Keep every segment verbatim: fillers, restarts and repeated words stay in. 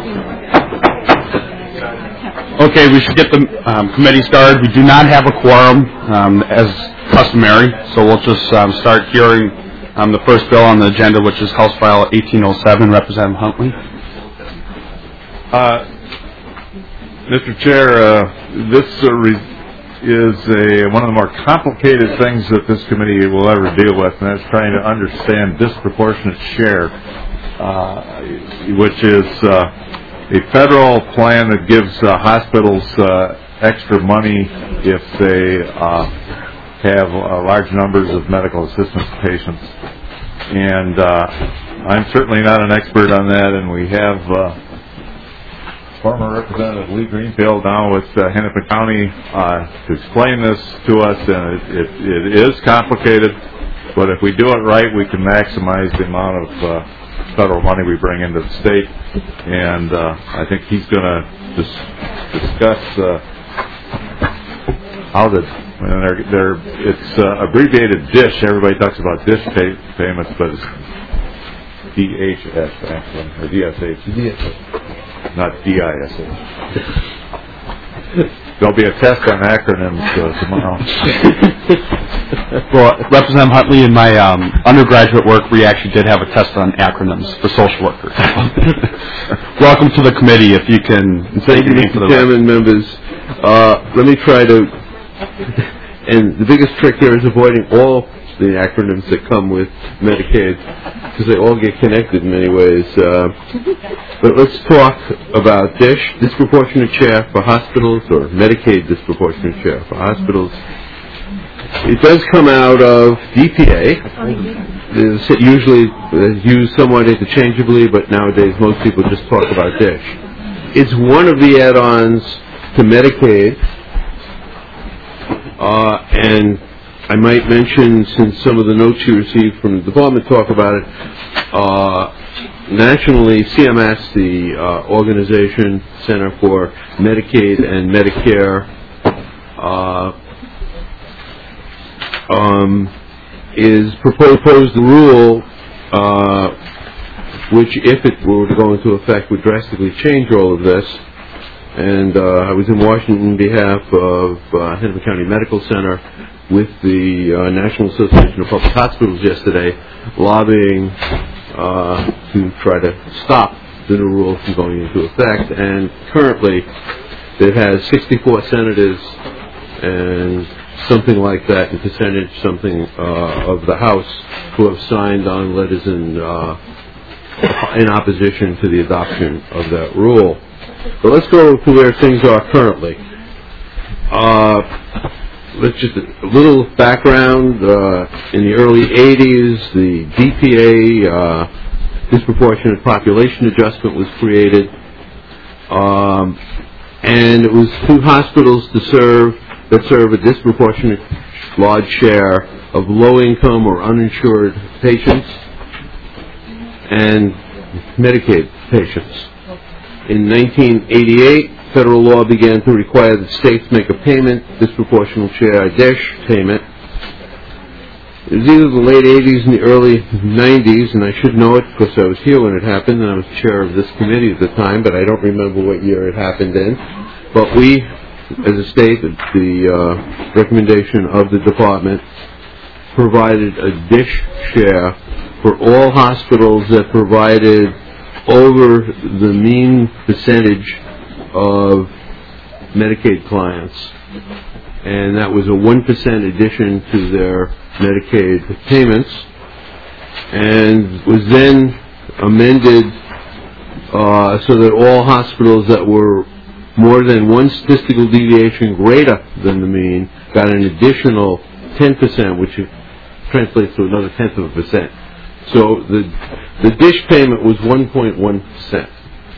Okay, we should get the um, committee started. We do not have a quorum um, as customary, so we'll just um, start hearing um, the first bill on the agenda, which is House File eighteen oh seven. Representative Huntley. Uh, Mister Chair, uh, this uh, re- is a, one of the more complicated things that this committee will ever deal with, and that's trying to understand disproportionate share, uh, which is uh, a federal plan that gives uh, hospitals uh, extra money if they uh, have uh, large numbers of medical assistance patients. And uh, I'm certainly not an expert on that, and we have uh, former Representative Lee Greenfield now with uh, Hennepin County uh, to explain this to us, and it, it, it is complicated, but if we do it right, we can maximize the amount of uh, federal money we bring into the state, and uh, I think he's going to dis- discuss uh, how the, and they're, they're, it's uh, abbreviated DISH. Everybody talks about DISH pay, payments, but it's D H S actually, or D S H. D S H. Not D I S H. There'll be a test on acronyms uh, tomorrow. Well, Representative Huntley, in my um, undergraduate work, we actually did have a test on acronyms for social workers. Welcome to the committee. If you can, thank you, Mister Chairman, members. Uh, let me try to. And the biggest trick here is avoiding all the acronyms that come with Medicaid, because they all get connected in many ways. Uh, but let's talk about DISH, disproportionate share for hospitals, or Medicaid disproportionate share for hospitals. It does come out of D P A. It's usually used somewhat interchangeably, but nowadays most people just talk about DISH. It's one of the add-ons to Medicaid, uh, and I might mention, since some of the notes you received from the department talk about it, uh, nationally, C M S, the uh, Organization Center for Medicaid and Medicare, uh, um, is proposed a rule uh, which, if it were to go into effect, would drastically change all of this. And uh, I was in Washington on behalf of uh, Hennepin County Medical Center with the uh, National Association of Public Hospitals yesterday, lobbying uh, to try to stop the new rule from going into effect. And currently, it has sixty-four senators and something like that in percentage, something uh, of the House, who have signed on letters in, uh, in opposition to the adoption of that rule. So let's go to where things are currently. Uh, Let's just a little background. Uh, in the early eighties, the D P A, uh, disproportionate population adjustment, was created, um, and it was two hospitals to serve that serve a disproportionate large share of low-income or uninsured patients and Medicaid patients. In nineteen eighty-eight, federal law began to require that states make a payment, disproportional share DISH payment. It was either the late eighties and the early nineties, and I should know it because I was here when it happened, and I was chair of this committee at the time, but I don't remember what year it happened in. But we, as a state, at the uh, recommendation of the department, provided a DISH share for all hospitals that provided over the mean percentage of Medicaid clients, and that was a one percent addition to their Medicaid payments, and was then amended uh, so that all hospitals that were more than one statistical deviation greater than the mean got an additional ten percent, which translates to another tenth of a percent. So the the DISH payment was one point one percent.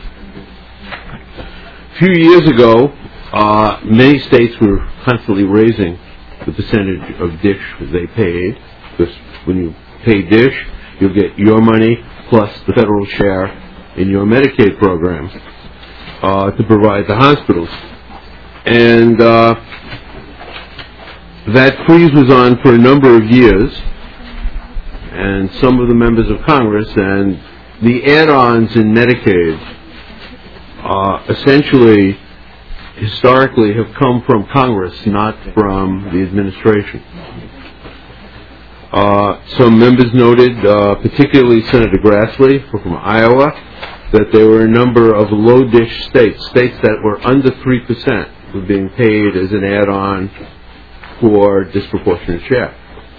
A few years ago, uh, many states were constantly raising the percentage of DISH that they paid, because when you pay DISH, you'll get your money plus the federal share in your Medicaid program uh, to provide the hospitals. And uh, that freeze was on for a number of years, and some of the members of Congress and the add-ons in Medicaid uh, essentially, historically, have come from Congress, not from the administration. Uh, some members noted, uh, particularly Senator Grassley from Iowa, that there were a number of low-dish states, states that were under three percent, were being paid as an add-on for disproportionate share.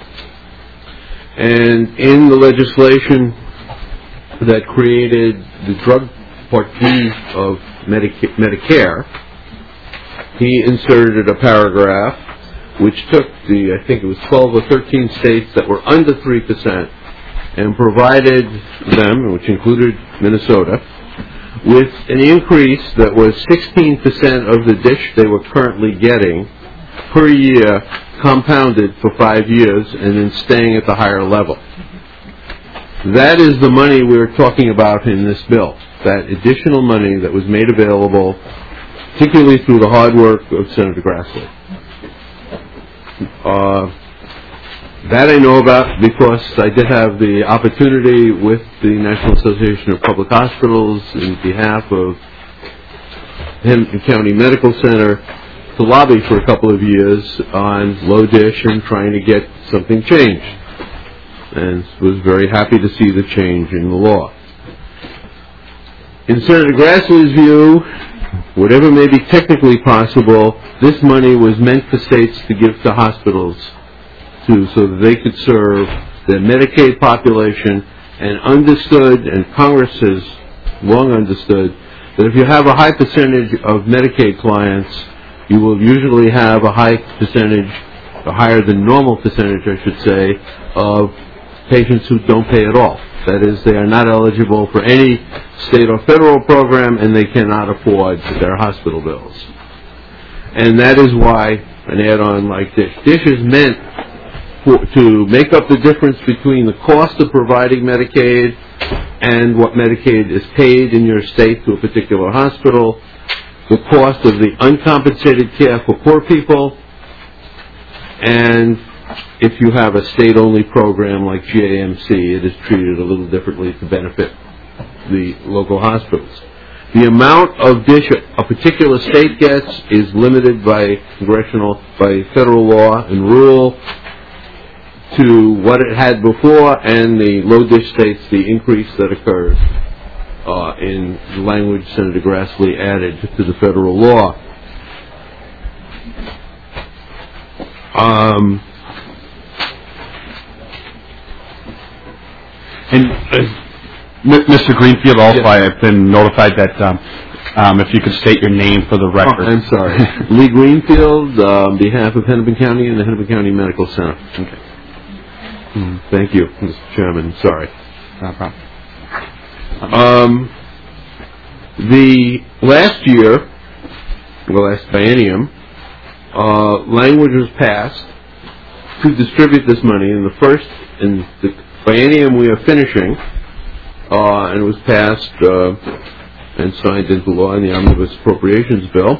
And in the legislation that created the drug Part D of Medica- Medicare, he inserted a paragraph which took the, I think it was twelve or thirteen states that were under three percent and provided them, which included Minnesota, with an increase that was sixteen percent of the dish they were currently getting per year, compounded for five years, and then staying at the higher level. That is the money we're talking about in this bill, that additional money that was made available, particularly through the hard work of Senator Grassley. Uh, that I know about because I did have the opportunity with the National Association of Public Hospitals in behalf of Hennepin County Medical Center to lobby for a couple of years on low dish and trying to get something changed, and was very happy to see the change in the law. In Senator Grassley's view, whatever may be technically possible, this money was meant for states to give to hospitals to, so that they could serve the Medicaid population, and understood, and Congress has long understood, that if you have a high percentage of Medicaid clients, you will usually have a high percentage, a higher than normal percentage, I should say, of patients who don't pay at all. That is, they are not eligible for any state or federal program, and they cannot afford their hospital bills. And that is why an add-on like DISH. DISH is meant for, to make up the difference between the cost of providing Medicaid and what Medicaid is paid in your state to a particular hospital, the cost of the uncompensated care for poor people, and if you have a state-only program like G A M C, it is treated a little differently to benefit the local hospitals. The amount of dish a particular state gets is limited by congressional, by federal law and rule to what it had before, and the low dish states, the increase that occurred uh, in the language Senator Grassley added to the federal law. Um, And uh, Mister Greenfield, also, I have been notified that um, um, if you could state your name for the record. Oh, I'm sorry. Lee Greenfield, uh, on behalf of Hennepin County and the Hennepin County Medical Center. Okay. Mm, thank you, Mister Chairman. Sorry. No problem. Um, the last year, the last biennium, uh, language was passed to distribute this money in the first, in the biennium we are finishing, uh, and it was passed uh, and signed into law in the Omnibus Appropriations Bill.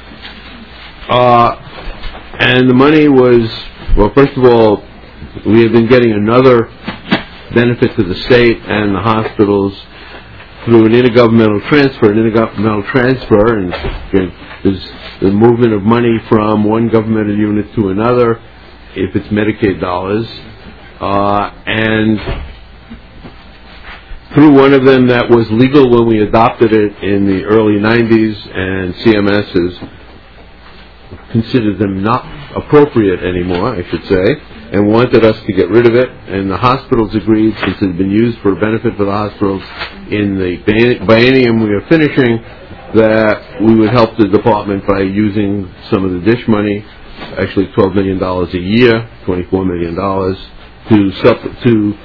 Uh, and the money was, well, first of all, we have been getting another benefit to the state and the hospitals through an intergovernmental transfer. An intergovernmental transfer, and there's the movement of money from one governmental unit to another, if it's Medicaid dollars. Uh, and through one of them that was legal when we adopted it in the early nineties, and C M S has considered them not appropriate anymore, I should say, and wanted us to get rid of it, and the hospitals agreed, since it had been used for a benefit for the hospitals in the biennium we are finishing, that we would help the department by using some of the DISH money, actually twelve million dollars a year, twenty-four million dollars, to sub- to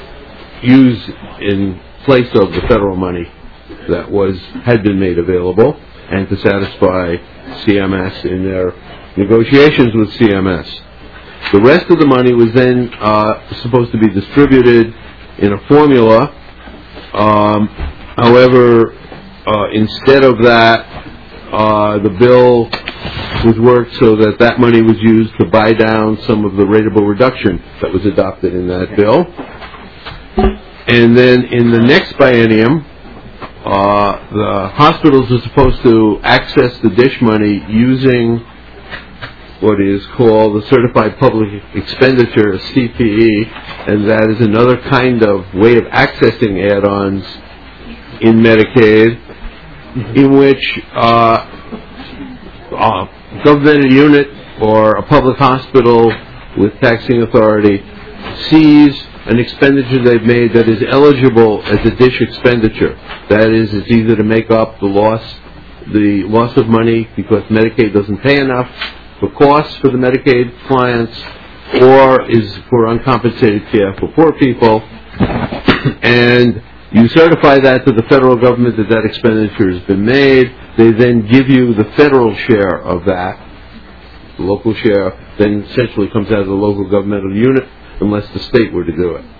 use in place of the federal money that was had been made available, and to satisfy C M S in their negotiations with C M S. The rest of the money was then uh, supposed to be distributed in a formula. Um, however, uh, instead of that, uh, the bill was worked so that that money was used to buy down some of the rateable reduction that was adopted in that bill. And then in the next biennium, uh, uh, the hospitals are supposed to access the DISH money using what is called the Certified Public Expenditure, C P E, and that is another kind of way of accessing add-ons in Medicaid, in which uh, a governmental unit or a public hospital with taxing authority sees an expenditure they've made that is eligible as a DISH expenditure. That is, it's either to make up the loss, the loss of money because Medicaid doesn't pay enough for costs for the Medicaid clients, or is for uncompensated care for poor people, and you certify that to the federal government that that expenditure has been made. They then give you the federal share of that. The local share then essentially comes out of the local governmental unit, unless the state were to do it.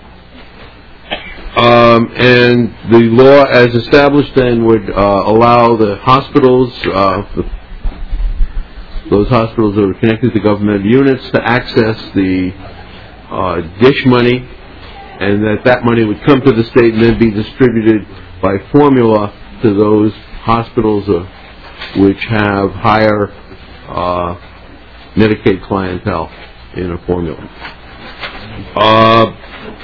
Um, and the law as established then would uh, allow the hospitals, uh, the, those hospitals that are connected to governmental units, to access the uh, DISH money, and that that money would come to the state and then be distributed by formula to those hospitals uh, which have higher uh, Medicaid clientele in a formula. Uh,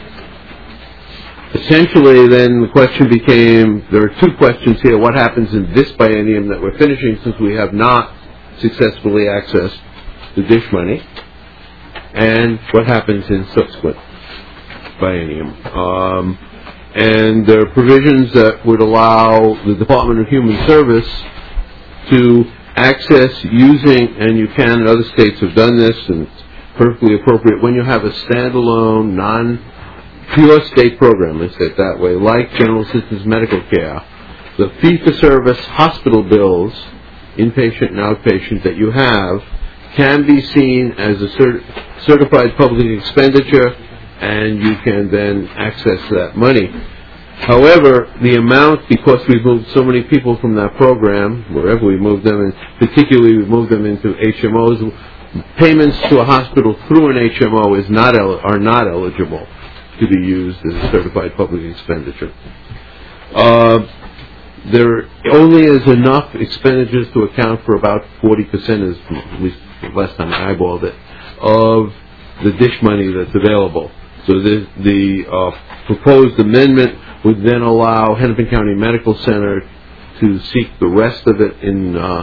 essentially, then the question became, there are two questions here. What happens in this biennium that we're finishing, since we have not successfully accessed the DISH money, and what happens in subsequent biennium? Um, and there are provisions that would allow the Department of Human Service to access using, and you can, and other states have done this, and it's perfectly appropriate, when you have a standalone, non-pure state program, let's say it that way, like General Assistance Medical Care, the fee-for-service hospital bills, inpatient and outpatient, that you have can be seen as a cert- certified public expenditure, and you can then access that money. However, the amount, because we've moved so many people from that program, wherever we moved them, and particularly we've moved them into H M Os, payments to a hospital through an H M O is not el- are not eligible to be used as a certified public expenditure. Uh, there only is enough expenditures to account for about forty percent, is at least last time I eyeballed it, of the DISH money that's available. So the, the uh, proposed amendment would then allow Hennepin County Medical Center to seek the rest of it in uh,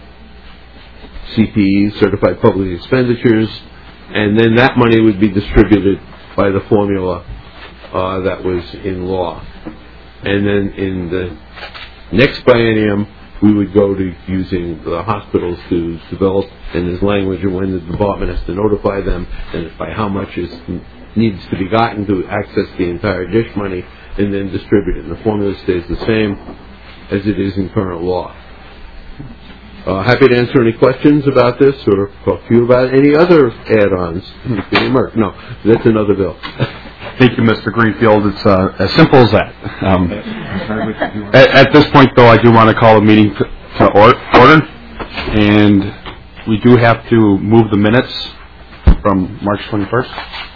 C P Es, Certified Public Expenditures, and then that money would be distributed by the formula uh, that was in law. And then in the next biennium, we would go to using the hospitals to develop, and there's language of when the department has to notify them, and by how much is needs to be gotten to access the entire DISH money, and then distribute it. And the formula stays the same as it is in current law. Uh, happy to answer any questions about this, or talk to you about any other add-ons. No, that's another bill. Thank you, Mister Greenfield. It's uh, as simple as that. Um, at, at this point, though, I do want to call the meeting to, to or, order, and we do have to move the minutes from March twenty-first.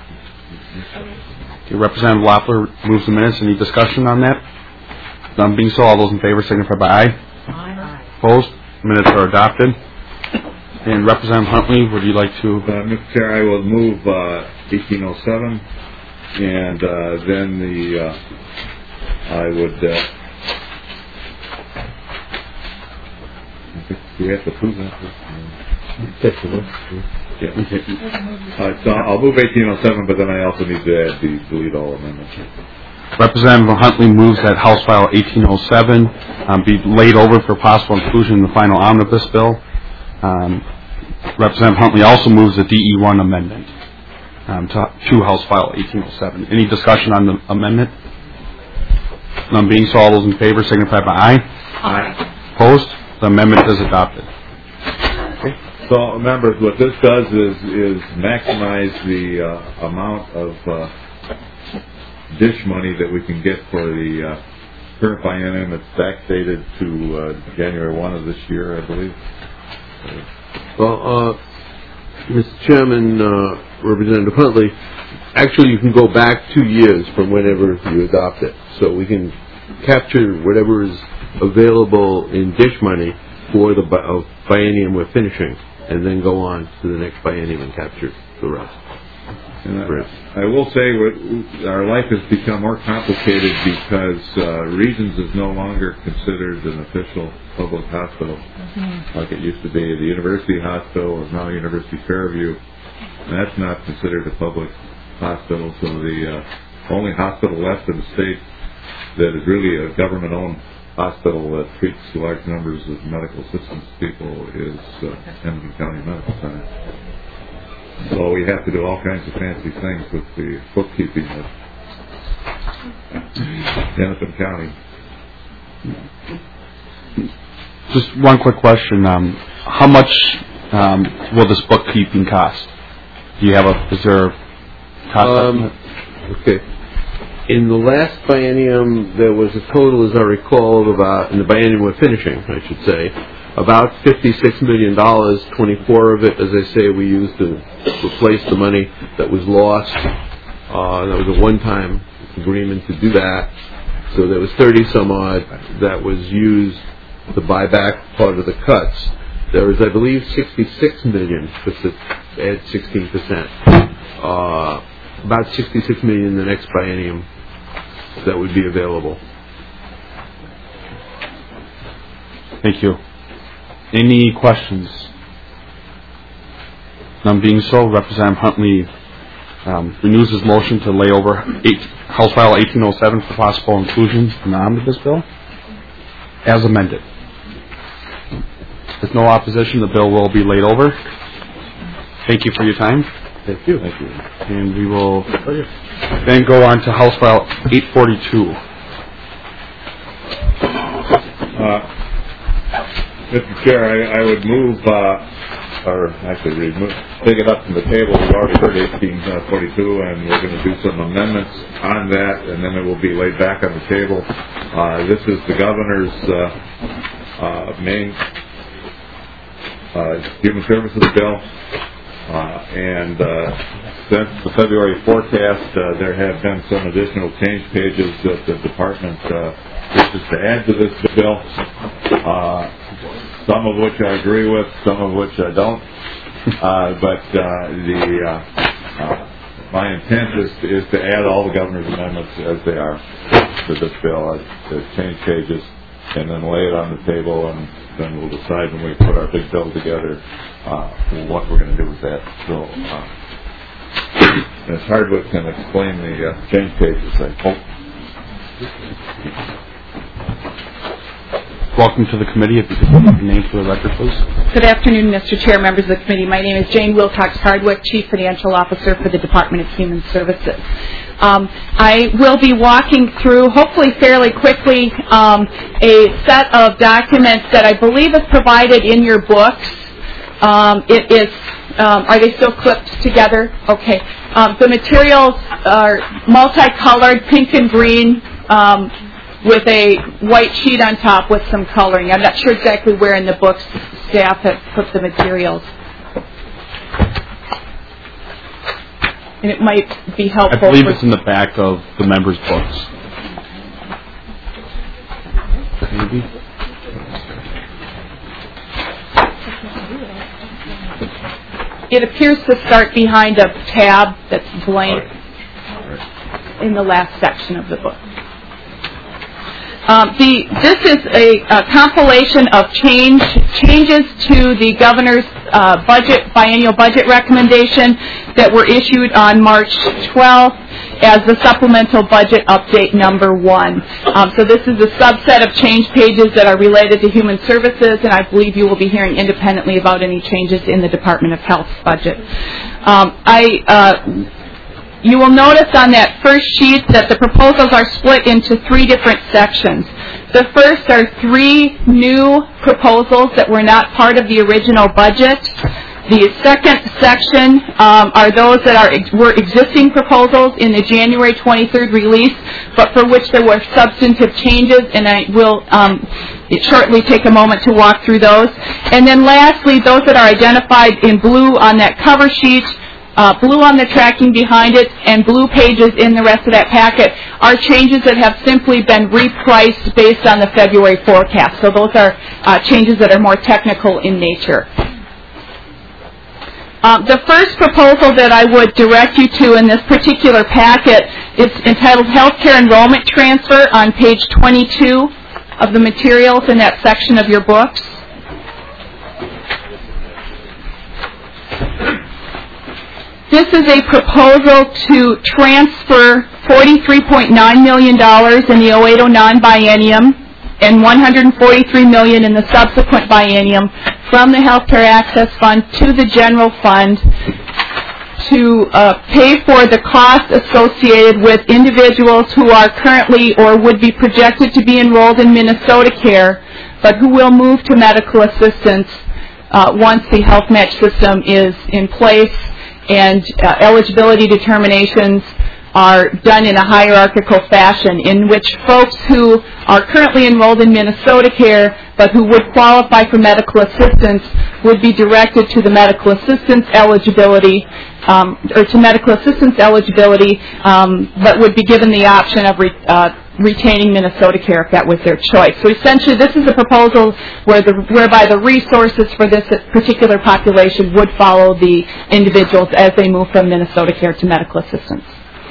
Okay, Representative Loeffler moves the minutes. Any discussion on that? None being so, all those in favor signify by aye. Aye. Opposed? Minutes are adopted. And Representative Huntley, would you like to? Uh, Mister Chair, I will move uh, eighteen oh seven, and uh, then the uh, I would. Uh, do we have to prove that? Yeah. Okay. Uh, so I'll move eighteen oh seven, but then I also need to add the delete all amendments. Representative Huntley moves that House File eighteen oh seven um, be laid over for possible inclusion in the final omnibus bill. Um, Representative Huntley also moves the D E one amendment um, to, to House File eighteen oh seven. Any discussion on the amendment? None being so, all those in favor signify by aye. Aye. Opposed? The amendment is adopted. Okay. So, members, what this does is is maximize the uh, amount of uh, DISH money that we can get for the uh, current biennium. It's backdated to uh, January first of this year, I believe. Well, uh, Mister Chairman, uh, Representative Huntley, actually you can go back two years from whenever you adopt it. So we can capture whatever is available in dish money for the bi- uh, biennium we're finishing, and then go on to the next biennium and capture the rest. And I, I will say what, our life has become more complicated because uh, Regions is no longer considered an official public hospital mm-hmm. like it used to be. The University Hospital is now University Fairview, and that's not considered a public hospital. So the uh, only hospital left in the state that is really a government-owned hospital that treats large numbers of medical assistance people is uh, Hennepin County Medical Center. So we have to do all kinds of fancy things with the bookkeeping of Hennepin County. Just one quick question. Um, how much um, will this bookkeeping cost? Do you have a, is there a cost um, estimate? Okay. In the last biennium, there was a total, as I recall, of about, in the biennium we're finishing, I should say, about fifty-six million dollars. twenty-four of it, as I say, we used to replace the money that was lost. Uh, that was a one-time agreement to do that. So there was thirty some odd that was used to buy back part of the cuts. There was, I believe, sixty-six million, just to add sixteen percent. Uh, about sixty-six million in the next biennium that would be available. Thank you. Any questions? None being so, Representative Huntley um, renews his motion to lay over eight, House File eighteen oh seven for possible inclusion in the omnibus bill as amended. With no opposition, the bill will be laid over. Thank you for your time. Thank you. Thank you. And we will then go on to House File eight forty-two. Uh, Mister Chair, I, I would move, uh, or actually remove, take it up from the table. We've already heard eighteen forty-two, and we're going to do some amendments on that, and then it will be laid back on the table. Uh, this is the governor's uh, uh, main uh, human services bill. Uh, and uh, since the February forecast, uh, there have been some additional change pages that the department uh, wishes to add to this bill, uh, some of which I agree with, some of which I don't. Uh, but uh, the uh, uh, my intent is, is to add all the governor's amendments as they are to this bill, uh, the change pages, and then lay it on the table, and then we'll decide when we put our big bill together uh, what we're going to do with that. So, uh, Miz Hardwick can explain the uh, change pages, I hope. Welcome to the committee. If you could put your name for the record, please. Good afternoon, Mister Chair, members of the committee. My name is Jane Wilcox Hardwick, Chief Financial Officer for the Department of Human Services. Um, I will be walking through, hopefully fairly quickly, um, a set of documents that I believe is provided in your books. Um, it is, um, are they still clipped together? Okay. Um, the materials are multicolored, pink and green, um, with a white sheet on top with some coloring. I'm not sure exactly where in the books staff have put the materials. And it might be helpful. I believe it's in the back of the members' books. Maybe. It appears to start behind a tab that's blank in the last section of the book. Um, the, this is a, a compilation of change, changes to the governor's uh, budget, biennial budget recommendation that were issued on March twelfth as the supplemental budget update number one. Um, so this is a subset of change pages that are related to human services, and I believe you will be hearing independently about any changes in the Department of Health's budget. Um, I... Uh, You will notice on that first sheet that the proposals are split into three different sections. The first are three new proposals that were not part of the original budget. The second section um, are those that are were existing proposals in the January twenty-third release, but for which there were substantive changes, and I will um, shortly take a moment to walk through those. And then lastly, those that are identified in blue on that cover sheet uh, blue on the tracking behind it and blue pages in the rest of that packet are changes that have simply been repriced based on the February forecast. So those are uh, changes that are more technical in nature. Um, the first proposal that I would direct you to in this particular packet is entitled Healthcare Enrollment Transfer on page twenty-two of the materials in that section of your books. This is a proposal to transfer forty-three point nine million dollars in the oh eight oh nine biennium and one hundred forty-three million dollars in the subsequent biennium from the Healthcare Access Fund to the general fund to uh, pay for the costs associated with individuals who are currently or would be projected to be enrolled in Minnesota Care, but who will move to medical assistance uh, once the health match system is in place and uh, eligibility determinations are done in a hierarchical fashion in which folks who are currently enrolled in Minnesota Care but who would qualify for medical assistance would be directed to the medical assistance eligibility um, or to medical assistance eligibility um, but would be given the option of re, uh, retaining Minnesota Care if that was their choice. So essentially this is a proposal where the, whereby the resources for this particular population would follow the individuals as they move from Minnesota Care to medical assistance.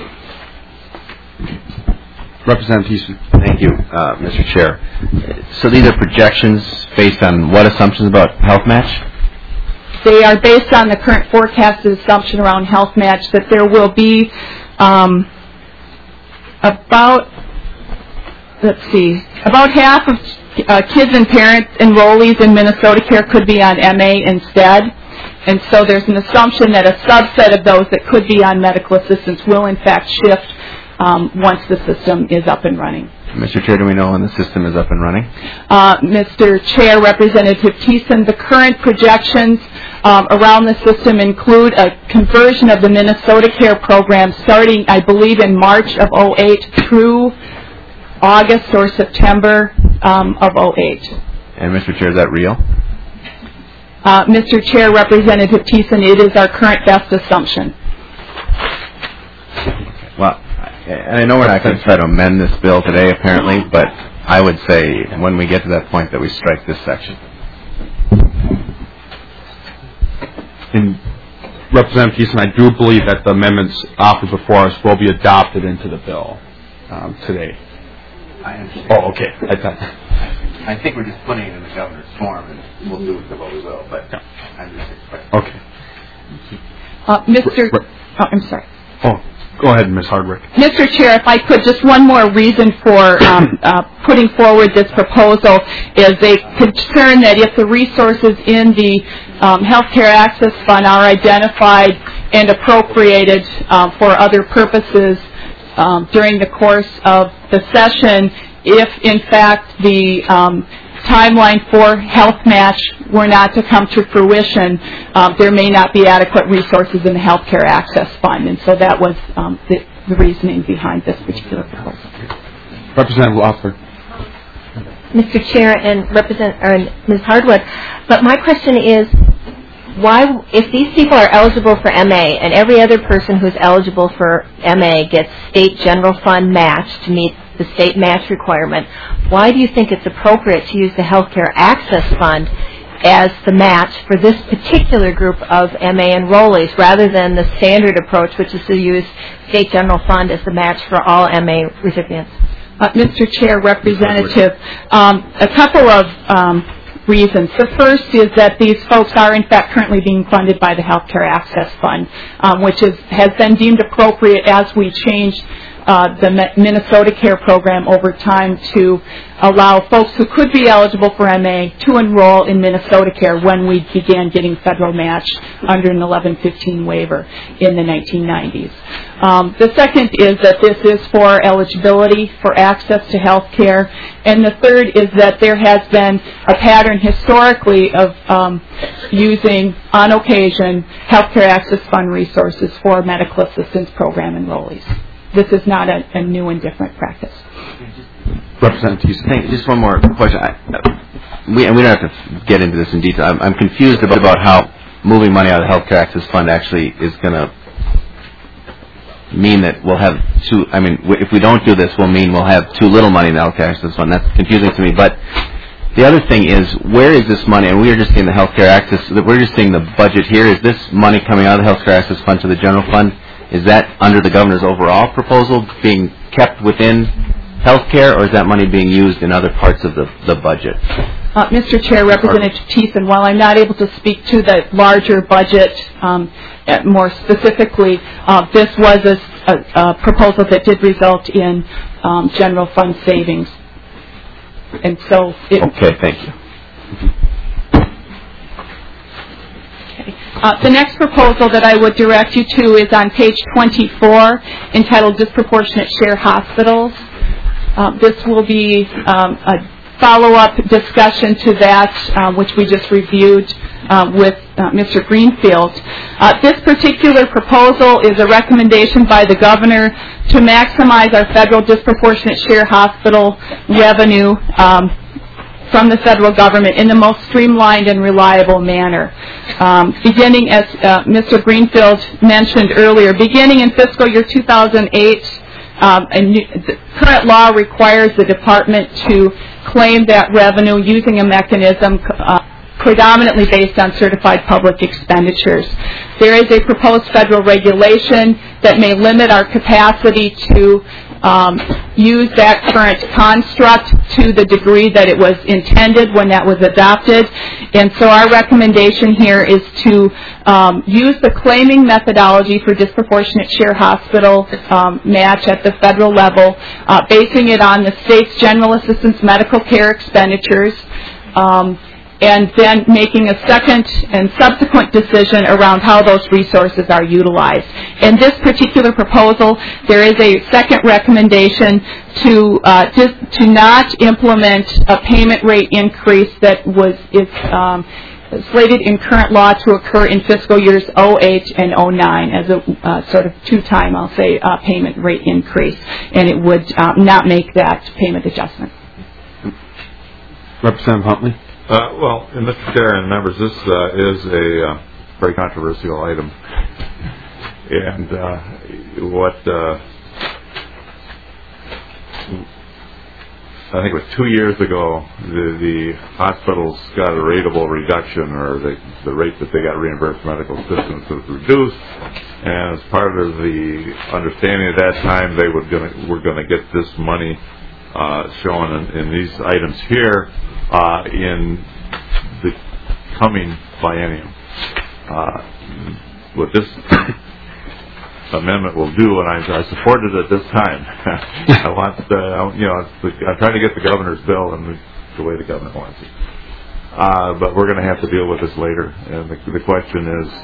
Representative Thiessen. Thank you, uh, Mister Chair. So these are projections based on what assumptions about health match? They are based on the current forecasted assumption around health match that there will be um, about, let's see, about half of uh, kids and parents enrollees in Minnesota Care could be on M A instead. And so there's an assumption that a subset of those that could be on medical assistance will in fact shift Um, once the system is up and running. Mister Chair, do we know when the system is up and running? Uh, Mister Chair, Representative Thiessen, the current projections um, around the system include a conversion of the Minnesota Care program starting, I believe, in March of oh eight through August or September um, of oh eight. And Mister Chair, is that real? Uh, Mister Chair, Representative Thiessen, it is our current best assumption. Well, I know we're not going to try to amend this bill today, apparently, but I would say when we get to that point that we strike this section. And Representative Thiessen, I do believe that the amendments offered before us will be adopted into the bill um, today. I understand. Oh, okay. I thought. I think we're just putting it in the governor's form, and we'll do it the way we will, but Yeah. I'm just expecting. Okay. Uh, Mister Oh, I'm sorry. Oh, go ahead, Miz Hardwick. Mister Chair, if I could, just one more reason for um, uh, putting forward this proposal is a concern that if the resources in the um, Healthcare Access Fund are identified and appropriated uh, for other purposes um, during the course of the session, if in fact the um, timeline for health match were not to come to fruition, um, there may not be adequate resources in the Healthcare Access Fund, and so that was um, the, the reasoning behind this particular proposal. Representative Loeffler. Mister Chair and Represent or Miz Hardwood, but my question is, why, if these people are eligible for M A and every other person who's eligible for M A gets state general fund match to meet the state match requirement, why do you think it's appropriate to use the Healthcare Access Fund as the match for this particular group of M A enrollees rather than the standard approach, which is to use state general fund as the match for all M A recipients? Uh, Mister Chair, Representative, um, a couple of um, reasons. The first is that these folks are in fact currently being funded by the Healthcare Access Fund, um, which is, has been deemed appropriate as we changed Uh, the Minnesota Care program over time to allow folks who could be eligible for M A to enroll in Minnesota Care when we began getting federal match under an eleven fifteen waiver in the nineteen nineties. Um, the second is that this is for eligibility for access to health care, and the third is that there has been a pattern historically of um, using, on occasion, Healthcare Access Fund resources for medical assistance program enrollees. This is not a, a new and different practice. Representative Thiessen. Just one more question. I, we, and we don't have to get into this in detail. I'm, I'm confused about, about how moving money out of the Healthcare Access Fund actually is going to mean that we'll have too, I mean, w- if we don't do this, we'll mean we'll have too little money in the Healthcare Access Fund. That's confusing to me. But the other thing is, where is this money? And we are just seeing the Healthcare Access, we're just seeing the budget here. Is this money coming out of the Healthcare Access Fund to the general fund? Is that under the governor's overall proposal being kept within healthcare, or is that money being used in other parts of the, the budget? Uh, Mister Chair, Representative Thiessen, while I'm not able to speak to the larger budget um, more specifically, uh, this was a, a, a proposal that did result in um, general fund savings. And so it... Okay, thank you. Okay. Uh, the next proposal that I would direct you to is on page twenty-four, entitled Disproportionate Share Hospitals. Uh, this will be um, a follow-up discussion to that, uh, which we just reviewed uh, with uh, Mister Greenfield. Uh, this particular proposal is a recommendation by the governor to maximize our federal disproportionate share hospital revenue um, from the federal government in the most streamlined and reliable manner. Um, beginning, as uh, Mister Greenfield mentioned earlier, beginning in fiscal year two thousand eight, Um, a new, the current law requires the department to claim that revenue using a mechanism uh, predominantly based on certified public expenditures. There is a proposed federal regulation that may limit our capacity to um, use that current construct to the degree that it was intended when that was adopted. And so our recommendation here is to um, use the claiming methodology for disproportionate share hospital um, match at the federal level, uh, basing it on the state's general assistance medical care expenditures, um, and then making a second and subsequent decision around how those resources are utilized. In this particular proposal, there is a second recommendation to uh, to, to not implement a payment rate increase that was is um, slated in current law to occur in fiscal years oh eight and oh nine as a uh, sort of two-time, I'll say, uh, payment rate increase, and it would uh, not make that payment adjustment. Representative Huntley. Uh, well, and Mister Chair and members, this uh, is a uh, very controversial item. And uh, what uh, I think it was two years ago, the, the hospitals got a rateable reduction, or the, the rate that they got reimbursed medical assistance was reduced. And as part of the understanding at that time, they were going were going to get this money uh, shown in, in these items here. Uh, in the coming biennium. Uh, what this amendment will do, and I, I support it at this time. I want, uh, you know, I'm trying to get the governor's bill in the, the way the governor wants it. Uh, but we're going to have to deal with this later. And the, the question is,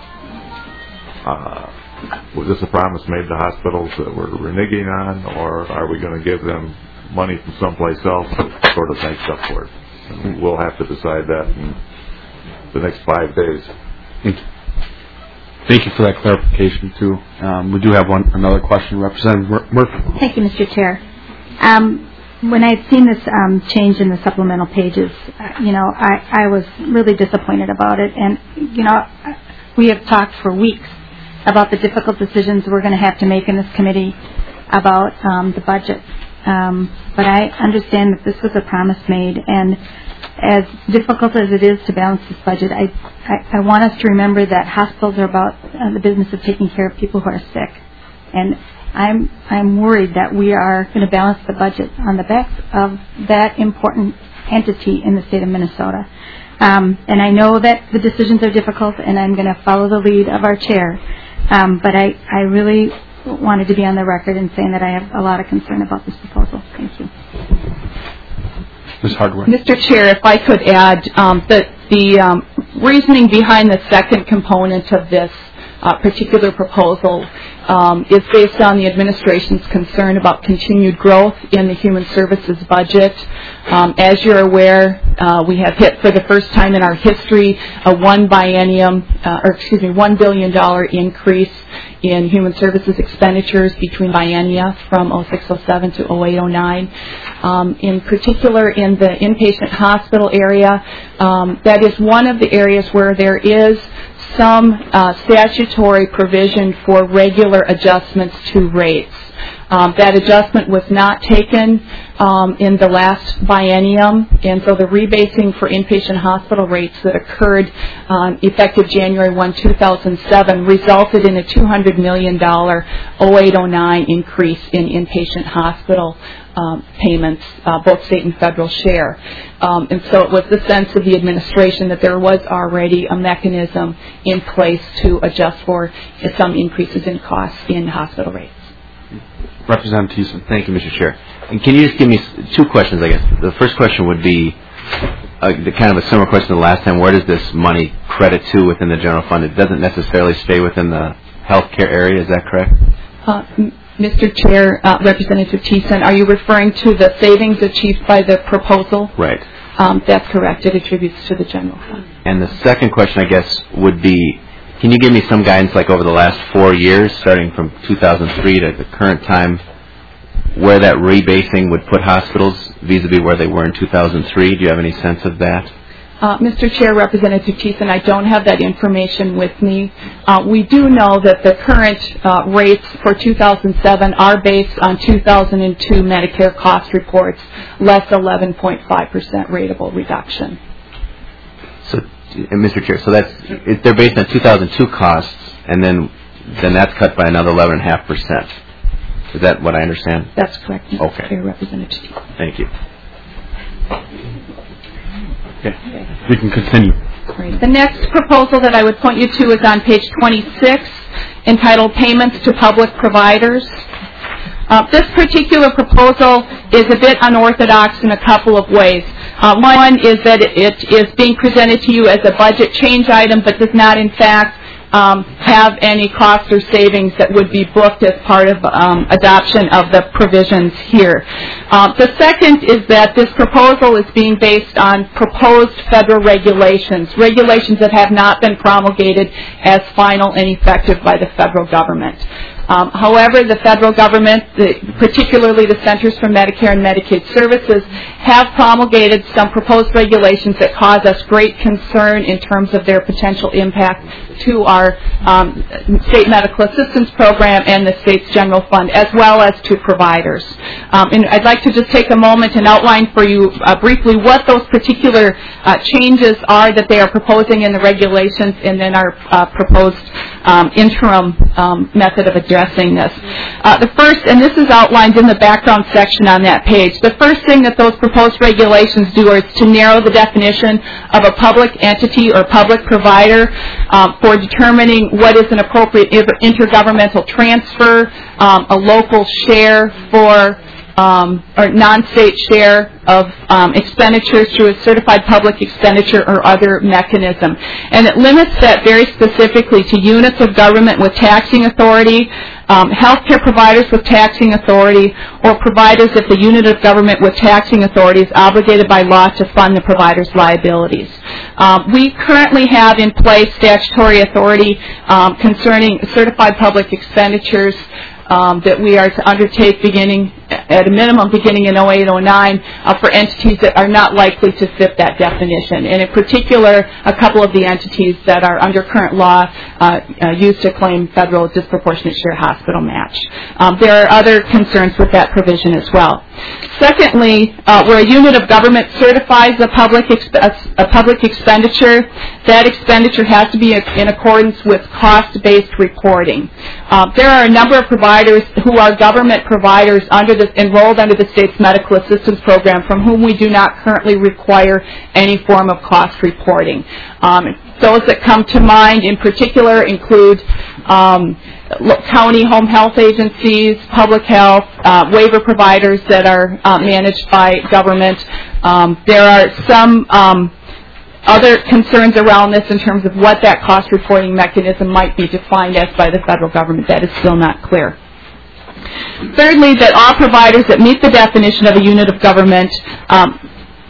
uh, uh, was this a promise made to hospitals that we're reneging on, or are we going to give them money from someplace else that sort of makes up for it? And we'll have to decide that in the next five days. Thank you. Thank you for that clarification, too. Um, we do have one another question. Representative Murphy. Thank you, Mister Chair. Um, when I had seen this um, change in the supplemental pages, uh, you know, I, I was really disappointed about it. And, you know, we have talked for weeks about the difficult decisions we're going to have to make in this committee about um, the budget. Um, but I understand that this was a promise made, and as difficult as it is to balance this budget, I, I, I want us to remember that hospitals are about uh, the business of taking care of people who are sick. And I'm, I'm worried that we are going to balance the budget on the backs of that important entity in the state of Minnesota. Um, and I know that the decisions are difficult, and I'm going to follow the lead of our chair. Um, but I, I really wanted to be on the record in saying that I have a lot of concern about this proposal. Thank you. Miz Hardwick. Mister Chair, if I could add um, that the um, reasoning behind the second component of this uh, particular proposal um, is based on the administration's concern about continued growth in the human services budget. Um, as you're aware, uh, we have hit for the first time in our history a one biennium, uh, or excuse me, one billion dollar increase in human services expenditures between biennia from oh six oh seven to oh eight oh nine. Um, in particular, in the inpatient hospital area, um, that is one of the areas where there is some uh, statutory provision for regular adjustments to rates. Um, that adjustment was not taken um, in the last biennium, and so the rebasing for inpatient hospital rates that occurred um, effective January first, two thousand seven resulted in a two hundred million dollars oh eight oh nine increase in inpatient hospital um, payments, uh, both state and federal share. Um, and so it was the sense of the administration that there was already a mechanism in place to adjust for some increases in costs in hospital rates. Representative Thiessen. Thank you, Mister Chair. And can you just give me two questions, I guess? The first question would be uh, the kind of a similar question to the last time. Where does this money credit to within the general fund? It doesn't necessarily stay within the health care area. Is that correct? Uh, m- Mister Chair, uh, Representative Thiessen, are you referring to the savings achieved by the proposal? Right. Um, that's correct. It attributes to the general fund. And the second question, I guess, would be, can you give me some guidance, like over the last four years, starting from two thousand three to the current time, where that rebasing would put hospitals vis-a-vis where they were in two thousand three? Do you have any sense of that? Uh, Mister Chair, Representative Thiessen, I don't have that information with me. Uh, we do know that the current uh, rates for two thousand seven are based on two thousand two Medicare cost reports, less eleven point five percent rateable reduction. So, Mister Chair, so that's it, they're based on two thousand two costs, and then then that's cut by another eleven point five percent. Is that what I understand? That's correct, Mister Okay. Chair, Representative Thiessen. Thank you. Okay. We can continue. Great. The next proposal that I would point you to is on page twenty-six, entitled Payments to Public Providers. Uh, this particular proposal is a bit unorthodox in a couple of ways. Uh, one is that it is being presented to you as a budget change item, but does not, in fact, um, have any costs or savings that would be booked as part of um, adoption of the provisions here. Uh, the second is that this proposal is being based on proposed federal regulations, regulations that have not been promulgated as final and effective by the federal government. Um, however, the federal government, the, particularly the Centers for Medicare and Medicaid Services, have promulgated some proposed regulations that cause us great concern in terms of their potential impact to our um, state medical assistance program and the state's general fund, as well as to providers. Um, and I'd like to just take a moment and outline for you uh, briefly what those particular uh, changes are that they are proposing in the regulations, and then our uh, proposed um, interim um, method of addressing this. Uh, the first, and this is outlined in the background section on that page, the first thing that those proposed regulations do is to narrow the definition of a public entity or public provider um, for determining what is an appropriate intergovernmental transfer, um, a local share for Um, or non-state share of um, expenditures through a certified public expenditure or other mechanism. And it limits that very specifically to units of government with taxing authority, um, healthcare providers with taxing authority, or providers if the unit of government with taxing authority is obligated by law to fund the provider's liabilities. Um, we currently have in place statutory authority um, concerning certified public expenditures Um, that we are to undertake beginning, at a minimum beginning in oh eight oh nine uh, for entities that are not likely to fit that definition. And in particular, a couple of the entities that are under current law uh, uh, used to claim federal disproportionate share hospital match. Um, there are other concerns with that provision as well. Secondly, uh, where a unit of government certifies a public, exp- a public expenditure, that expenditure has to be in accordance with cost-based reporting. Uh, there are a number of providers who are government providers under the, enrolled under the state's medical assistance program from whom we do not currently require any form of cost reporting. Um, those that come to mind in particular include um, county home health agencies, public health, uh, waiver providers that are uh, managed by government. Um, there are some um, other concerns around this in terms of what that cost reporting mechanism might be defined as by the federal government. That is still not clear. Thirdly, that all providers that meet the definition of a unit of government um,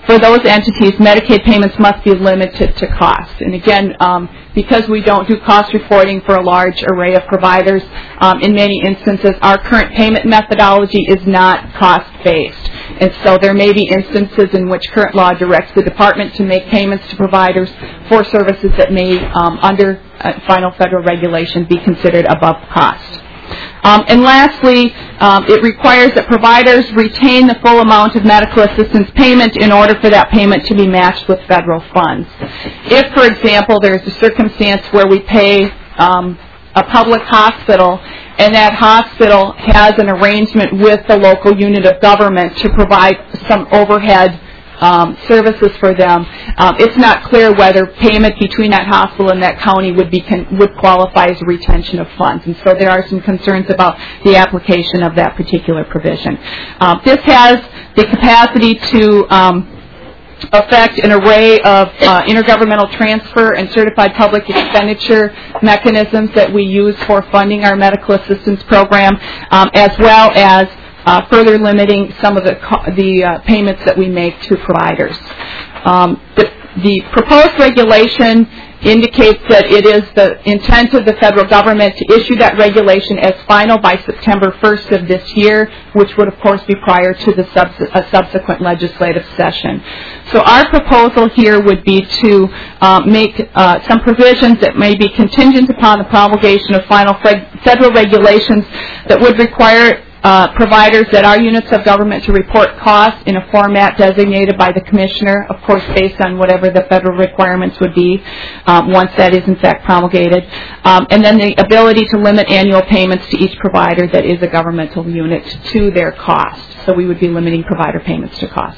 for those entities, Medicaid payments must be limited to cost. And again, um, because we don't do cost reporting for a large array of providers, um, in many instances, our current payment methodology is not cost-based. And so there may be instances in which current law directs the department to make payments to providers for services that may, um, under uh, final federal regulation, be considered above cost. Um, and lastly, um, it requires that providers retain the full amount of medical assistance payment in order for that payment to be matched with federal funds. If, for example, there's a circumstance where we pay um, a public hospital and that hospital has an arrangement with the local unit of government to provide some overhead Um, services for them, um, it's not clear whether payment between that hospital and that county would be con- would qualify as a retention of funds, and so there are some concerns about the application of that particular provision. Um, this has the capacity to um, affect an array of uh, intergovernmental transfer and certified public expenditure mechanisms that we use for funding our medical assistance program, um, as well as Uh, further limiting some of the co- the uh, payments that we make to providers. Um, the, the proposed regulation indicates that it is the intent of the federal government to issue that regulation as final by September first of this year, which would, of course, be prior to the subs- a subsequent legislative session. So our proposal here would be to uh, make uh, some provisions that may be contingent upon the promulgation of final fe- federal regulations that would require Uh, providers that are units of government to report costs in a format designated by the commissioner, of course based on whatever the federal requirements would be um, once that is in fact promulgated. Um, and then the ability to limit annual payments to each provider that is a governmental unit to their cost. So we would be limiting provider payments to cost.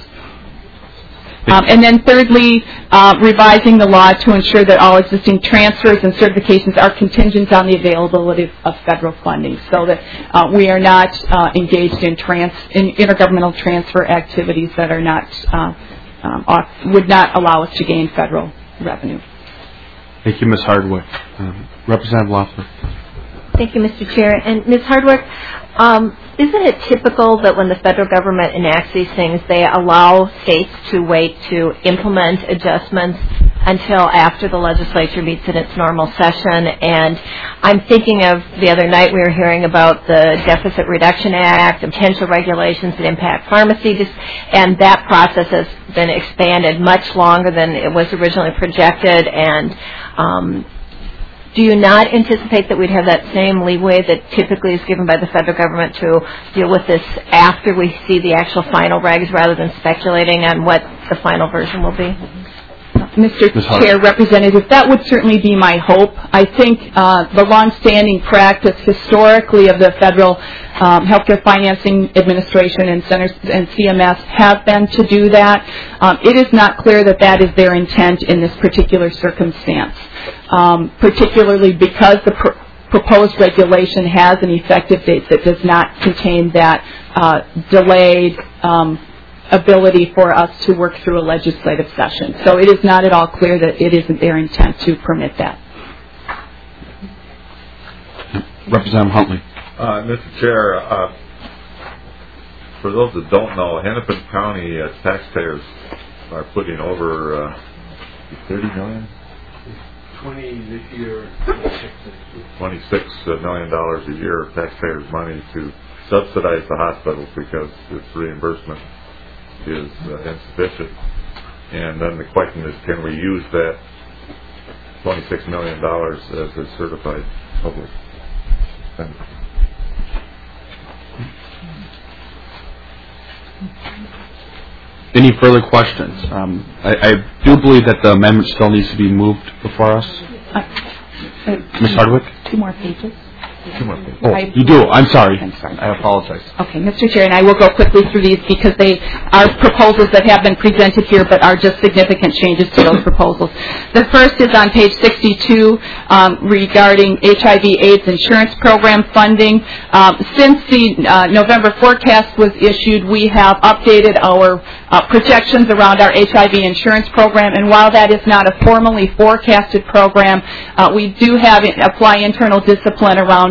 Um, and then thirdly, uh, revising the law to ensure that all existing transfers and certifications are contingent on the availability of federal funding, so that uh, we are not uh, engaged in, trans- in intergovernmental transfer activities that are not uh, um, off- would not allow us to gain federal revenue. Thank you, Miz Hardwick. Um, Representative Loeffler. Thank you, Mister Chair. And Miz Hardwick, um, isn't it typical that when the federal government enacts these things, they allow states to wait to implement adjustments until after the legislature meets in its normal session? And I'm thinking of the other night we were hearing about the Deficit Reduction Act, and potential regulations that impact pharmacy, and that process has been expanded much longer than it was originally projected. And um, do you not anticipate that we'd have that same leeway that typically is given by the federal government to deal with this after we see the actual final regs rather than speculating on what the final version will be? Mister Chair, Representative, that would certainly be my hope. I think uh, the longstanding practice historically of the Federal um, Healthcare Financing Administration and Centers and C M S have been to do that. Um, it is not clear that that is their intent in this particular circumstance, um, particularly because the pr- proposed regulation has an effective date that does not contain that uh, delayed um, ability for us to work through a legislative session. So it is not at all clear that it isn't their intent to permit that. Representative Huntley. Uh, Mister Chair, uh, for those that don't know, Hennepin County uh, taxpayers are putting over uh, thirty million dollars? twenty this year, twenty-six million dollars a year of taxpayers' money to subsidize the hospitals because its reimbursement is uh, insufficient. And then the question is, can we use that twenty-six million dollars as a certified public spender? Any further questions? Um, I, I do believe that the amendment still needs to be moved before us. Uh, uh, Miz Hardwick? Two more pages. Two more pages. Oh, you do. I'm sorry. I'm sorry. I apologize. Okay, Mister Chair, and I will go quickly through these because they are proposals that have been presented here but are just significant changes to those proposals. The first is on page sixty-two um, regarding H I V AIDS insurance program funding. Um, since the uh, November forecast was issued, we have updated our uh, projections around our H I V insurance program, and while that is not a formally forecasted program, uh, we do have it apply internal discipline around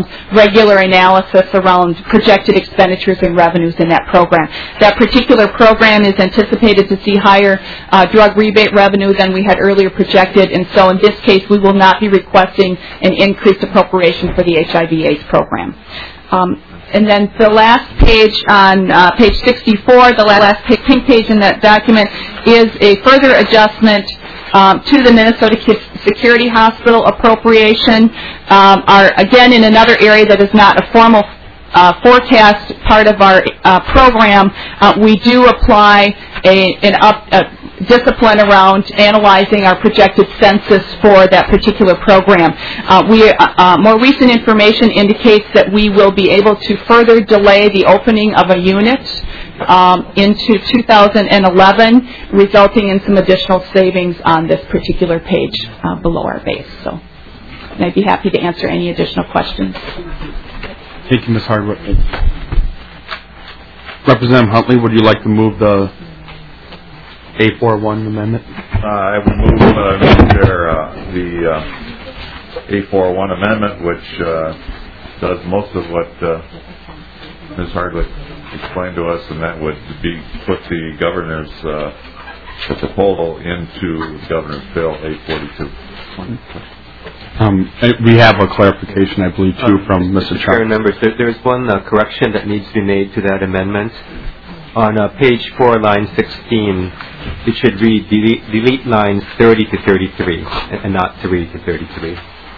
performs regular analysis around projected expenditures and revenues in that program. That particular program is anticipated to see higher uh, drug rebate revenue than we had earlier projected, and so in this case we will not be requesting an increased appropriation for the H I V AIDS program. Um, and then the last page on uh, page sixty-four, the last pink page in that document, is a further adjustment um, to the Minnesota Security Hospital appropriation. Um, are again in another area that is not a formal uh, forecast part of our uh, program. Uh, we do apply a, an up. A, discipline around analyzing our projected census for that particular program. Uh, we, uh, uh, more recent information indicates that we will be able to further delay the opening of a unit um, into two thousand eleven, resulting in some additional savings on this particular page uh, below our base. So and I'd be happy to answer any additional questions. Thank you, Miz Hardwood. Representative Huntley, would you like to move the A forty-one amendment? Uh, I would move, uh, Mister Chair, uh, the uh, A forty-one amendment, which uh, does most of what uh, Miz Hardwick explained to us, and that would be put the governor's uh, proposal into the governor's bill A forty-two. Um, we have a clarification, I believe, too, uh, from Mister Chair and members. There, there's one uh, correction that needs to be made to that amendment. On uh, page four, line sixteen, it should read delete, delete lines thirty to thirty-three, and not three to thirty-three.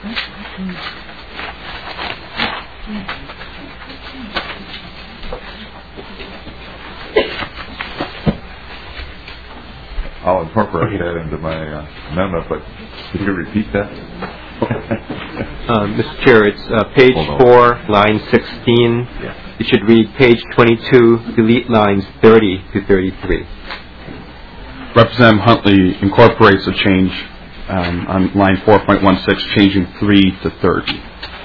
I'll incorporate that into my uh, amendment, but could you repeat that? uh, Mister Chair, it's uh, page four, line sixteen. Yeah. It should read page twenty-two, delete lines thirty to thirty-three. Representative Huntley incorporates a change um, on line four point one six, changing three to thirty.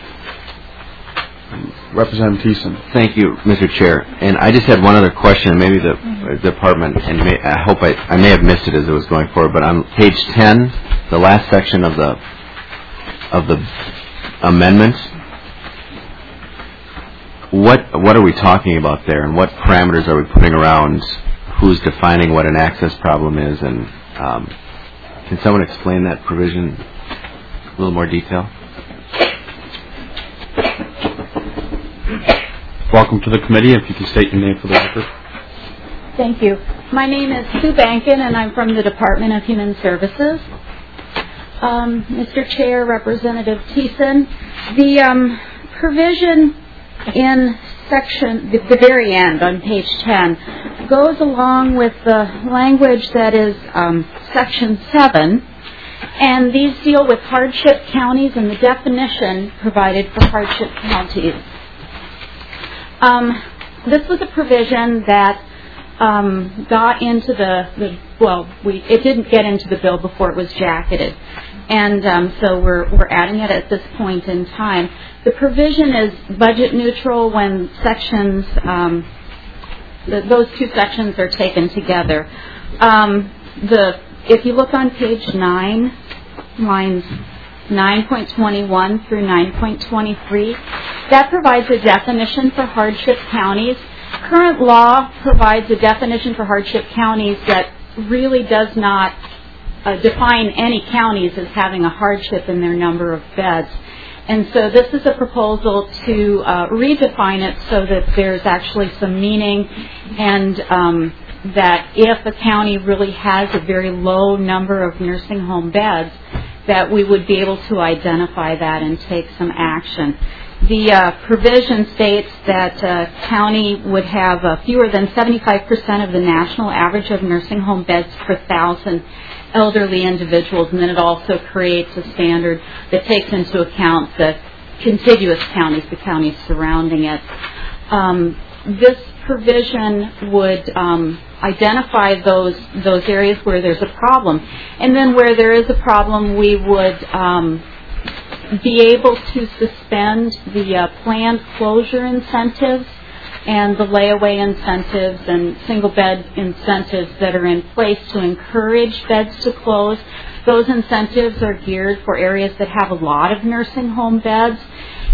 Um, Representative Thiessen. Thank you, Mister Chair. And I just had one other question, maybe the uh, department, and may, I hope I, I may have missed it as it was going forward, but on page ten, the last section of the of the amendment, What what are we talking about there, and what parameters are we putting around who's defining what an access problem is? And um, can someone explain that provision in a little more detail? Welcome to the committee. If you can state your name for the record. Thank you. My name is Sue Bankin, and I'm from the Department of Human Services. Um, Mister Chair, Representative Thiessen, the um, provision in section, the, the very end on page ten, goes along with the language that is um, section seven, and these deal with hardship counties and the definition provided for hardship counties. Um, this was a provision that um, got into the, the well, we it didn't get into the bill before it was jacketed, and um, so we're we're adding it at this point in time. The provision is budget neutral when sections, um, the, those two sections are taken together. Um, the if you look on page nine, lines nine point twenty-one through nine point twenty-three, that provides a definition for hardship counties. Current law provides a definition for hardship counties that really does not uh, define any counties as having a hardship in their number of beds. And so this is a proposal to uh, redefine it so that there's actually some meaning, and um, that if a county really has a very low number of nursing home beds, that we would be able to identify that and take some action. The uh, provision states that a county would have uh, fewer than seventy-five percent of the national average of nursing home beds per thousand elderly individuals, and then it also creates a standard that takes into account the contiguous counties, the counties surrounding it. Um, this provision would um, identify those those areas where there's a problem, and then where there is a problem, we would um, be able to suspend the uh, planned closure incentives and the layaway incentives and single bed incentives that are in place to encourage beds to close. Those incentives are geared for areas that have a lot of nursing home beds,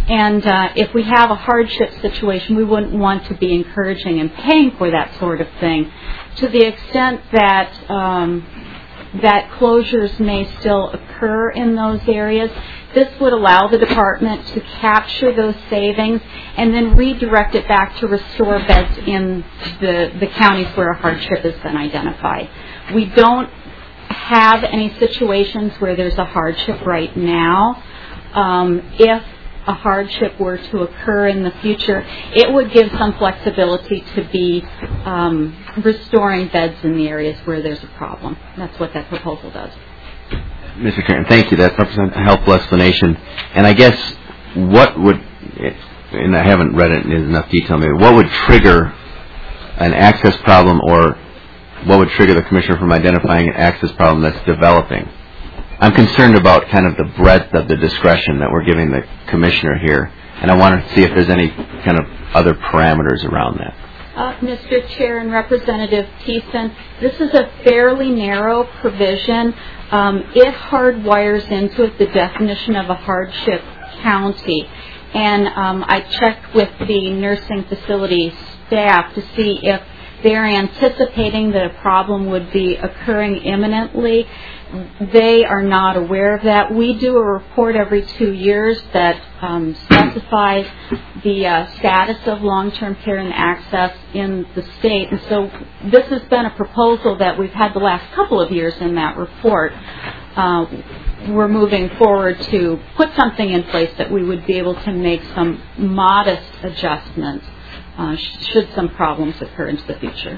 And uh, if we have a hardship situation, we wouldn't want to be encouraging and paying for that sort of thing. To the extent that um, that closures may still occur in those areas, this would allow the department to capture those savings and then redirect it back to restore beds in the, the counties where a hardship has been identified. We don't have any situations where there's a hardship right now. Um, if a hardship were to occur in the future, it would give some flexibility to be um, restoring beds in the areas where there's a problem. That's what that proposal does. Mister Karen, thank you. That represents a helpful explanation. And I guess what would, and I haven't read it in enough detail maybe, what would trigger an access problem, or what would trigger the Commissioner from identifying an access problem that's developing? I'm concerned about kind of the breadth of the discretion that we're giving the Commissioner here, and I want to see if there's any kind of other parameters around that. Uh, Mister Chair and Representative Thiessen, this is a fairly narrow provision. Um, it hardwires into it the definition of a hardship county. And um, I checked with the nursing facility staff to see if they're anticipating that a problem would be occurring imminently. They are not aware of that. We do a report every two years that um, specifies the uh, status of long-term care and access in the state. And so this has been a proposal that we've had the last couple of years in that report. Uh, we're moving forward to put something in place that we would be able to make some modest adjustments uh, should some problems occur into the future.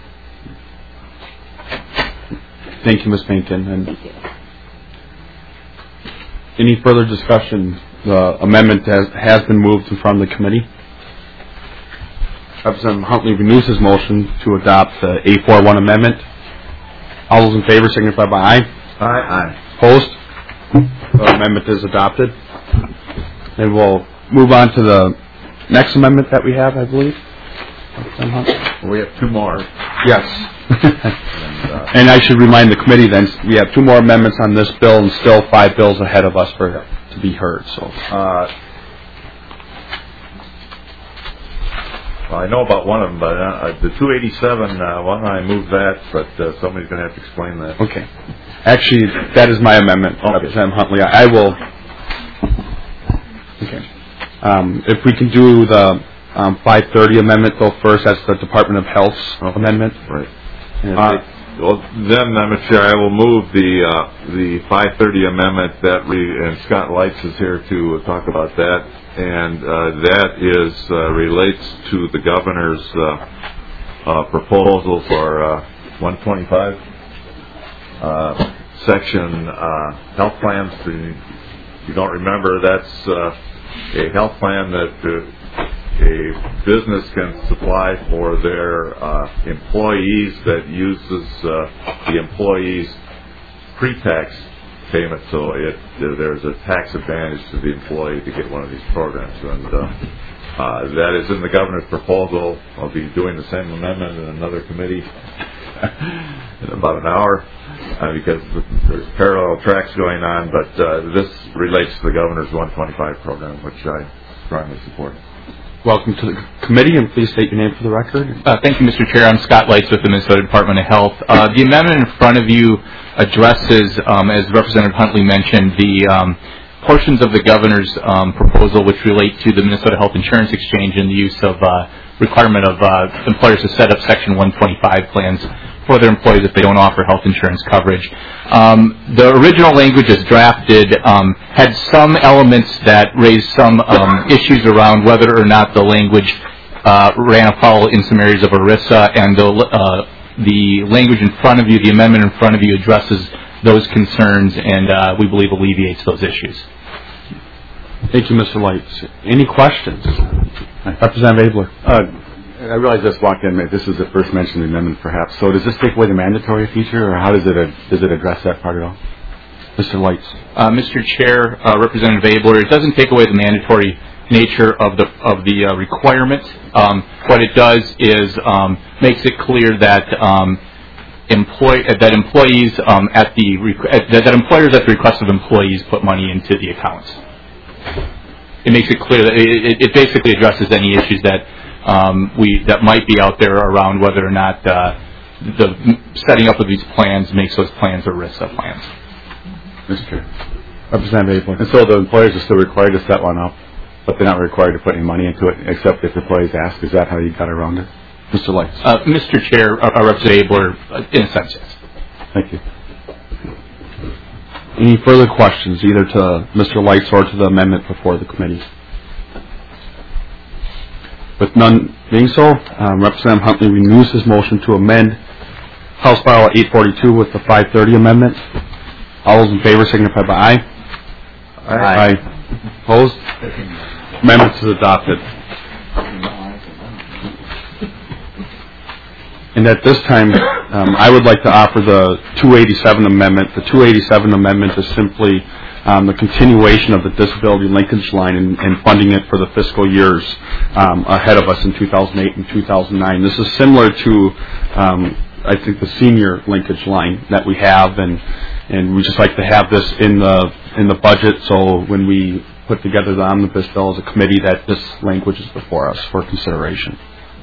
Thank you, Miz Payton. And Thank you. Any further discussion? The amendment has, has been moved in front of the committee. Representative Huntley renews his motion to adopt the A forty-one amendment. All those in favor signify by aye. Aye. Aye. Opposed? The amendment is adopted. And we'll move on to the next amendment that we have, I believe. We have two more. Yes. and, uh, and I should remind the committee then, we have two more amendments on this bill and still five bills ahead of us for to be heard. So, uh, well, I know about one of them, but uh, the two eighty-seven, uh, why don't I move that, but uh, somebody's going to have to explain that. Okay. Actually, that is my amendment, okay. Representative Huntley. I will. Okay. Um, if we can do the um, five thirty amendment, though, first, that's the Department of Health's okay. amendment. Right. Uh, well, then, uh, Mister Chair, I will move the uh, the five thirty amendment that we, and Scott Lights is here to uh, talk about that, and uh, that is uh, relates to the governor's uh, uh, proposal for uh, one twenty-five uh, section uh, health plans. If you don't remember, that's uh, a health plan that uh, a business can supply for their uh, employees that uses uh, the employee's pre-tax payment, so it, there's a tax advantage to the employee to get one of these programs. And uh, uh, that is in the governor's proposal. I'll be doing the same amendment in another committee in about an hour uh, because there's parallel tracks going on, but uh, this relates to the governor's one twenty-five program, which I strongly support. Welcome to the committee, and please state your name for the record. Uh, thank you, Mister Chair. I'm Scott Lights with the Minnesota Department of Health. Uh, the amendment in front of you addresses, um, as Representative Huntley mentioned, the um, portions of the governor's um, proposal which relate to the Minnesota Health Insurance Exchange and the use of uh, requirement of uh, employers to set up Section one twenty-five plans for their employees if they don't offer health insurance coverage. Um, the original language as drafted um, had some elements that raised some um, issues around whether or not the language uh, ran afoul in some areas of ERISA, and the, uh, the language in front of you, the amendment in front of you, addresses those concerns and uh, we believe alleviates those issues. Thank you, Mister Lights. Any questions? Representative Abler. Uh, I realize I just walked in. This is the first mention of the amendment, perhaps. So does this take away the mandatory feature, or how does it uh, does it address that part at all? Mister Lights. Uh, Mister Chair, uh, Representative Abler, it doesn't take away the mandatory nature of the of the uh, requirement. Um, what it does is um, makes it clear that um, employ uh, that employees um, at the requ- uh, that, that employers at the request of employees put money into the accounts. it makes it clear that it, it basically addresses any issues that um, we that might be out there around whether or not uh, the setting up of these plans makes those plans or risks of plans. Mister Chair. Representative Abler. And so the employers are still required to set one up, but they're not required to put any money into it, except if employees ask. Is that how you got around it? Mister Lights. Uh, Mister Chair, uh, Representative Abler, uh, in a sense, yes. Thank you. Any further questions, either to Mister Lights or to the amendment before the committee? With none being so, um, Representative Huntley renews his motion to amend House File eight forty-two with the five thirty amendment. All those in favor signify by aye. Aye. Aye. Opposed? Amendment is adopted. And at this time, um, I would like to offer the two eighty-seven amendment. The two eighty-seven amendment is simply um, the continuation of the disability linkage line and, and funding it for the fiscal years um, ahead of us in two thousand eight and two thousand nine. This is similar to, um, I think, the senior linkage line that we have, and and we just like to have this in the in the budget. So when we put together the omnibus bill as a committee, that this language is before us for consideration.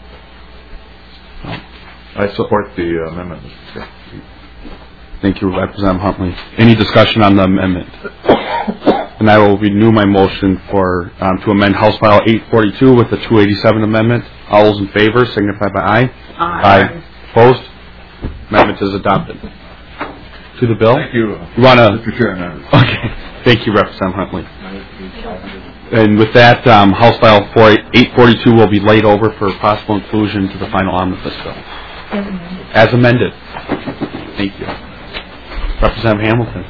I support the amendment, Mister Chair. Thank you, Representative Huntley. Any discussion on the amendment? And I will renew my motion for um, to amend House File eight forty-two with the two eighty-seven amendment. All those in favor signify by aye. Aye. Aye. Opposed? Amendment is adopted. To the bill? Thank you, You want to? Mister Chair. No. Okay. Thank you, Representative Huntley. And with that, um, House File eight forty-two will be laid over for possible inclusion to the final omnibus bill. As amended. Thank you. Representative Hamilton.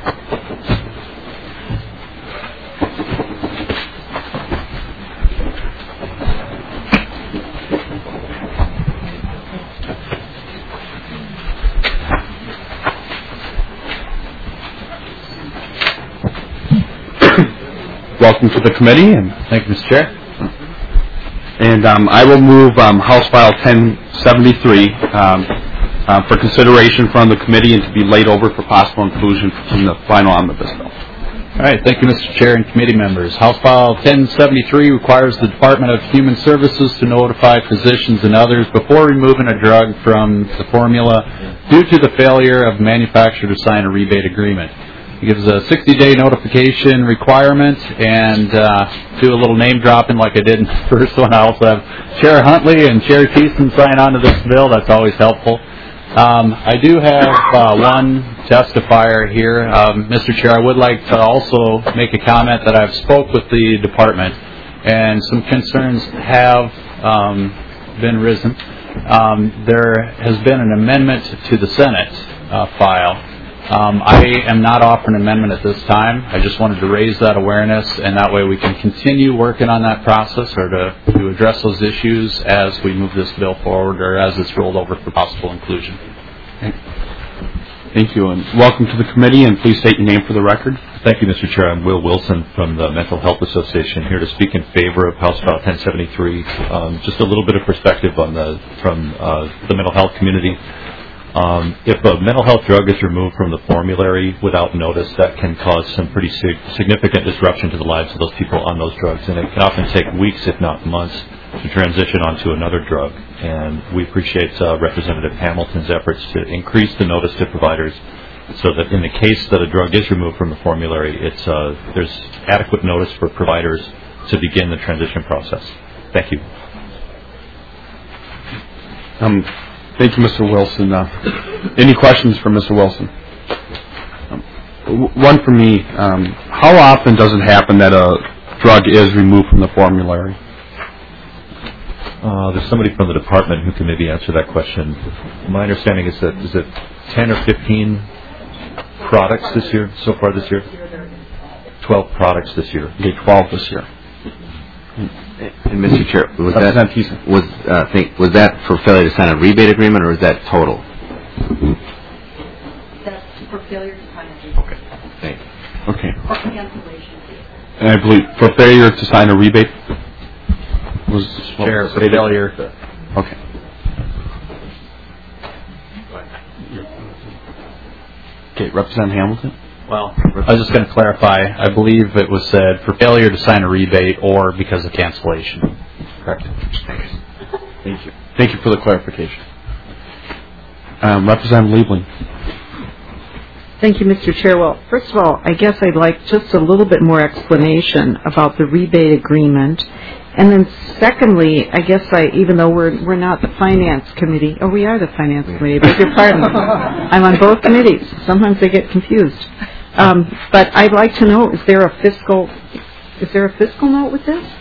Welcome to the committee, and thank you, Mister Chair. And um, I will move um, House File ten seventy-three um, uh, for consideration from the committee and to be laid over for possible inclusion in the final omnibus bill. All right, thank you, Mister Chair and committee members. House File ten seventy-three requires the Department of Human Services to notify physicians and others before removing a drug from the formula due to the failure of manufacturer to sign a rebate agreement. It gives a sixty-day notification requirement, and uh, do a little name dropping like I did in the first one. I also have Chair Huntley and Chair Thiessen sign on to this bill. That's always helpful. Um, I do have uh, one testifier here. Um, Mister Chair, I would like to also make a comment that I've spoke with the department, and some concerns have um, been risen. Um, there has been an amendment to the Senate uh, file. Um, I am not offering an amendment at this time. I just wanted to raise that awareness, and that way we can continue working on that process or to, to address those issues as we move this bill forward or as it's rolled over for possible inclusion. Thank you, and welcome to the committee, and please state your name for the record. Thank you, Mister Chair. I'm Will Wilson from the Mental Health Association, here to speak in favor of House File ten seventy-three. Um, just a little bit of perspective on the from uh, the mental health community. Um, if a mental health drug is removed from the formulary without notice, that can cause some pretty sig- significant disruption to the lives of those people on those drugs, and it can often take weeks, if not months, to transition onto another drug. And we appreciate uh, Representative Hamilton's efforts to increase the notice to providers so that in the case that a drug is removed from the formulary, it's uh, there's adequate notice for providers to begin the transition process. Thank you. Um, Thank you, Mister Wilson. Uh, any questions for Mister Wilson? Um, w- one for me. Um, how often does it happen that a drug is removed from the formulary? Uh, there's somebody from the department who can maybe answer that question. My understanding is that is it ten or fifteen products this year, so far this year? twelve products this year. Okay, twelve this year. And Mister Chair, was that was uh, think was that for failure to sign a rebate agreement, or is that total? That's for failure to sign a rebate. Okay. Thanks. Okay. Or cancellation. And I believe for failure to sign a rebate was Chair, for failure. Okay. Okay, Representative Hamilton. Well, I was just going to clarify. I believe it was said for failure to sign a rebate or because of cancellation. Correct. Thank you. Thank you for the clarification. Um, Representative Liebling. Thank you, Mister Chair. Well, first of all, I guess I'd like just a little bit more explanation about the rebate agreement. And then secondly, I guess I, even though we're we're not the Finance Committee, oh, we are the Finance Committee, beg your pardon. I'm on both committees. Sometimes I get confused. Um, but I'd like to know, is there a fiscal, is there a fiscal note with this?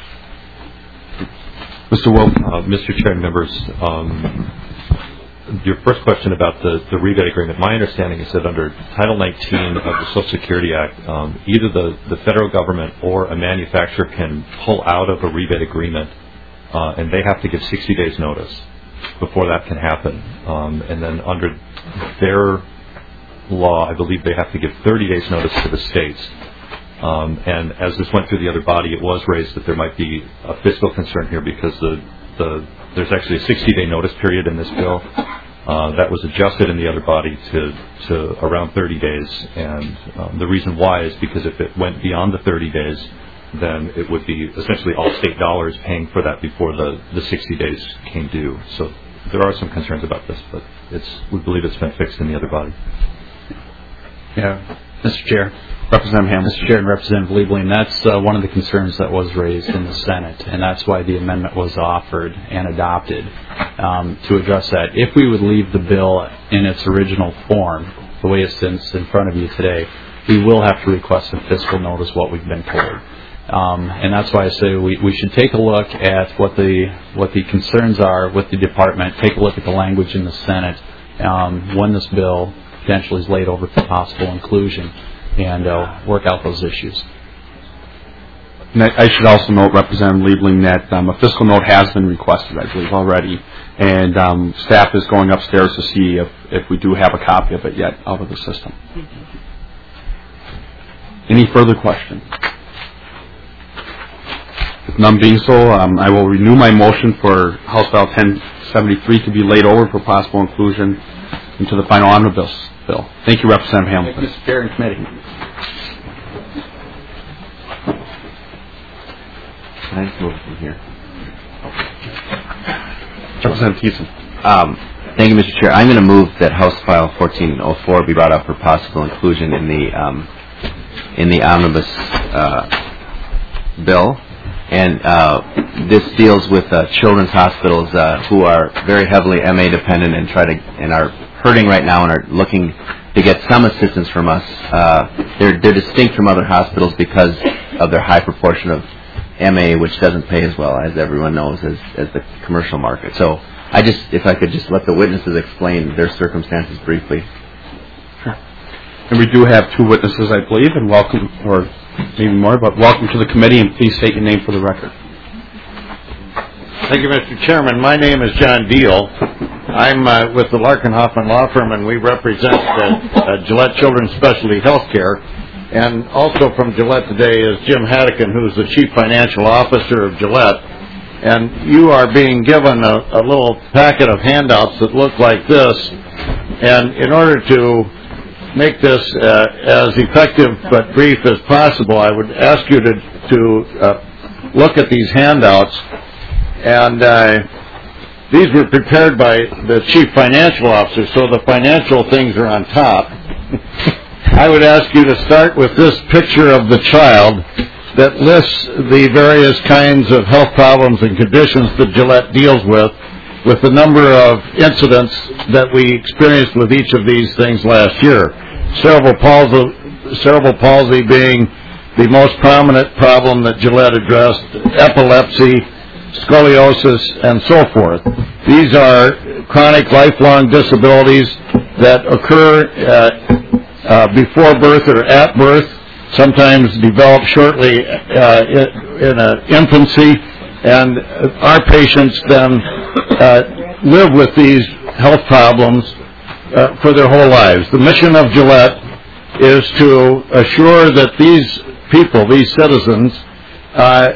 Mister Wilk. Uh, Mister Chair and members, um, your first question about the, the rebate agreement, my understanding is that under Title nineteen of the Social Security Act, um, either the, the federal government or a manufacturer can pull out of a rebate agreement, uh, and they have to give sixty days notice before that can happen. Um, and then under their law, I believe they have to give thirty days notice to the states. Um, and as this went through the other body, it was raised that there might be a fiscal concern here because the, the there's actually a sixty-day notice period in this bill. Uh, that was adjusted in the other body to, to around thirty days. And um, the reason why is because if it went beyond the thirty days, then it would be essentially all state dollars paying for that before the, the sixty days came due. So there are some concerns about this, but it's we believe it's been fixed in the other body. Yeah, Mister Chair. Representative Hamilton. Mister Chair and Representative Liebling, that's uh, one of the concerns that was raised in the Senate, and that's why the amendment was offered and adopted um, to address that. If we would leave the bill in its original form, the way it sits in front of you today, we will have to request a fiscal notice what we've been told. Um, and that's why I say we, we should take a look at what the what the concerns are with the department, take a look at the language in the Senate um, when this bill potentially is laid over for possible inclusion, and uh, work out those issues. And I should also note, Representative Liebling, that um, a fiscal note has been requested, I believe, already, and um, staff is going upstairs to see if, if we do have a copy of it yet out of the system. Any further questions? If none being so, um, I will renew my motion for House File ten seventy-three to be laid over for possible inclusion into the final omnibus bill. Thank you, Representative Hamilton. Thank you, Mister Chair and Committee. Can I just move from here? Representative Thiessen. Um, thank you, Mister Chair. I'm going to move that House File fourteen oh four be brought up for possible inclusion in the um, in the omnibus uh, bill. And uh, this deals with uh, children's hospitals uh, who are very heavily M A dependent and try to and are hurting right now and are looking to get some assistance from us. Uh, they're they're distinct from other hospitals because of their high proportion of M A, which doesn't pay as well, as everyone knows, as as the commercial market. So I just, if I could just let the witnesses explain their circumstances briefly. Sure. And we do have two witnesses, I believe, and welcome, or maybe more, but welcome to the committee, and please state your name for the record. Thank you, Mister Chairman. My name is John Deal. I'm uh, with the Larkin Hoffman Law Firm, and we represent uh, uh, Gillette Children's Specialty Healthcare. And also from Gillette today is Jim Haddican, who's the Chief Financial Officer of Gillette. And you are being given a, a little packet of handouts that look like this. And in order to make this uh, as effective but brief as possible, I would ask you to, to uh, look at these handouts. And uh, these were prepared by the Chief Financial Officer, so the financial things are on top. I would ask you to start with this picture of the child that lists the various kinds of health problems and conditions that Gillette deals with, with the number of incidents that we experienced with each of these things last year. Cerebral palsy, cerebral palsy being the most prominent problem that Gillette addressed, epilepsy, scoliosis, and so forth. These are chronic lifelong disabilities that occur uh, uh, before birth or at birth, sometimes develop shortly uh, in, in uh, infancy, and our patients then uh, live with these health problems uh, for their whole lives. The mission of Gillette is to assure that these people, these citizens, uh,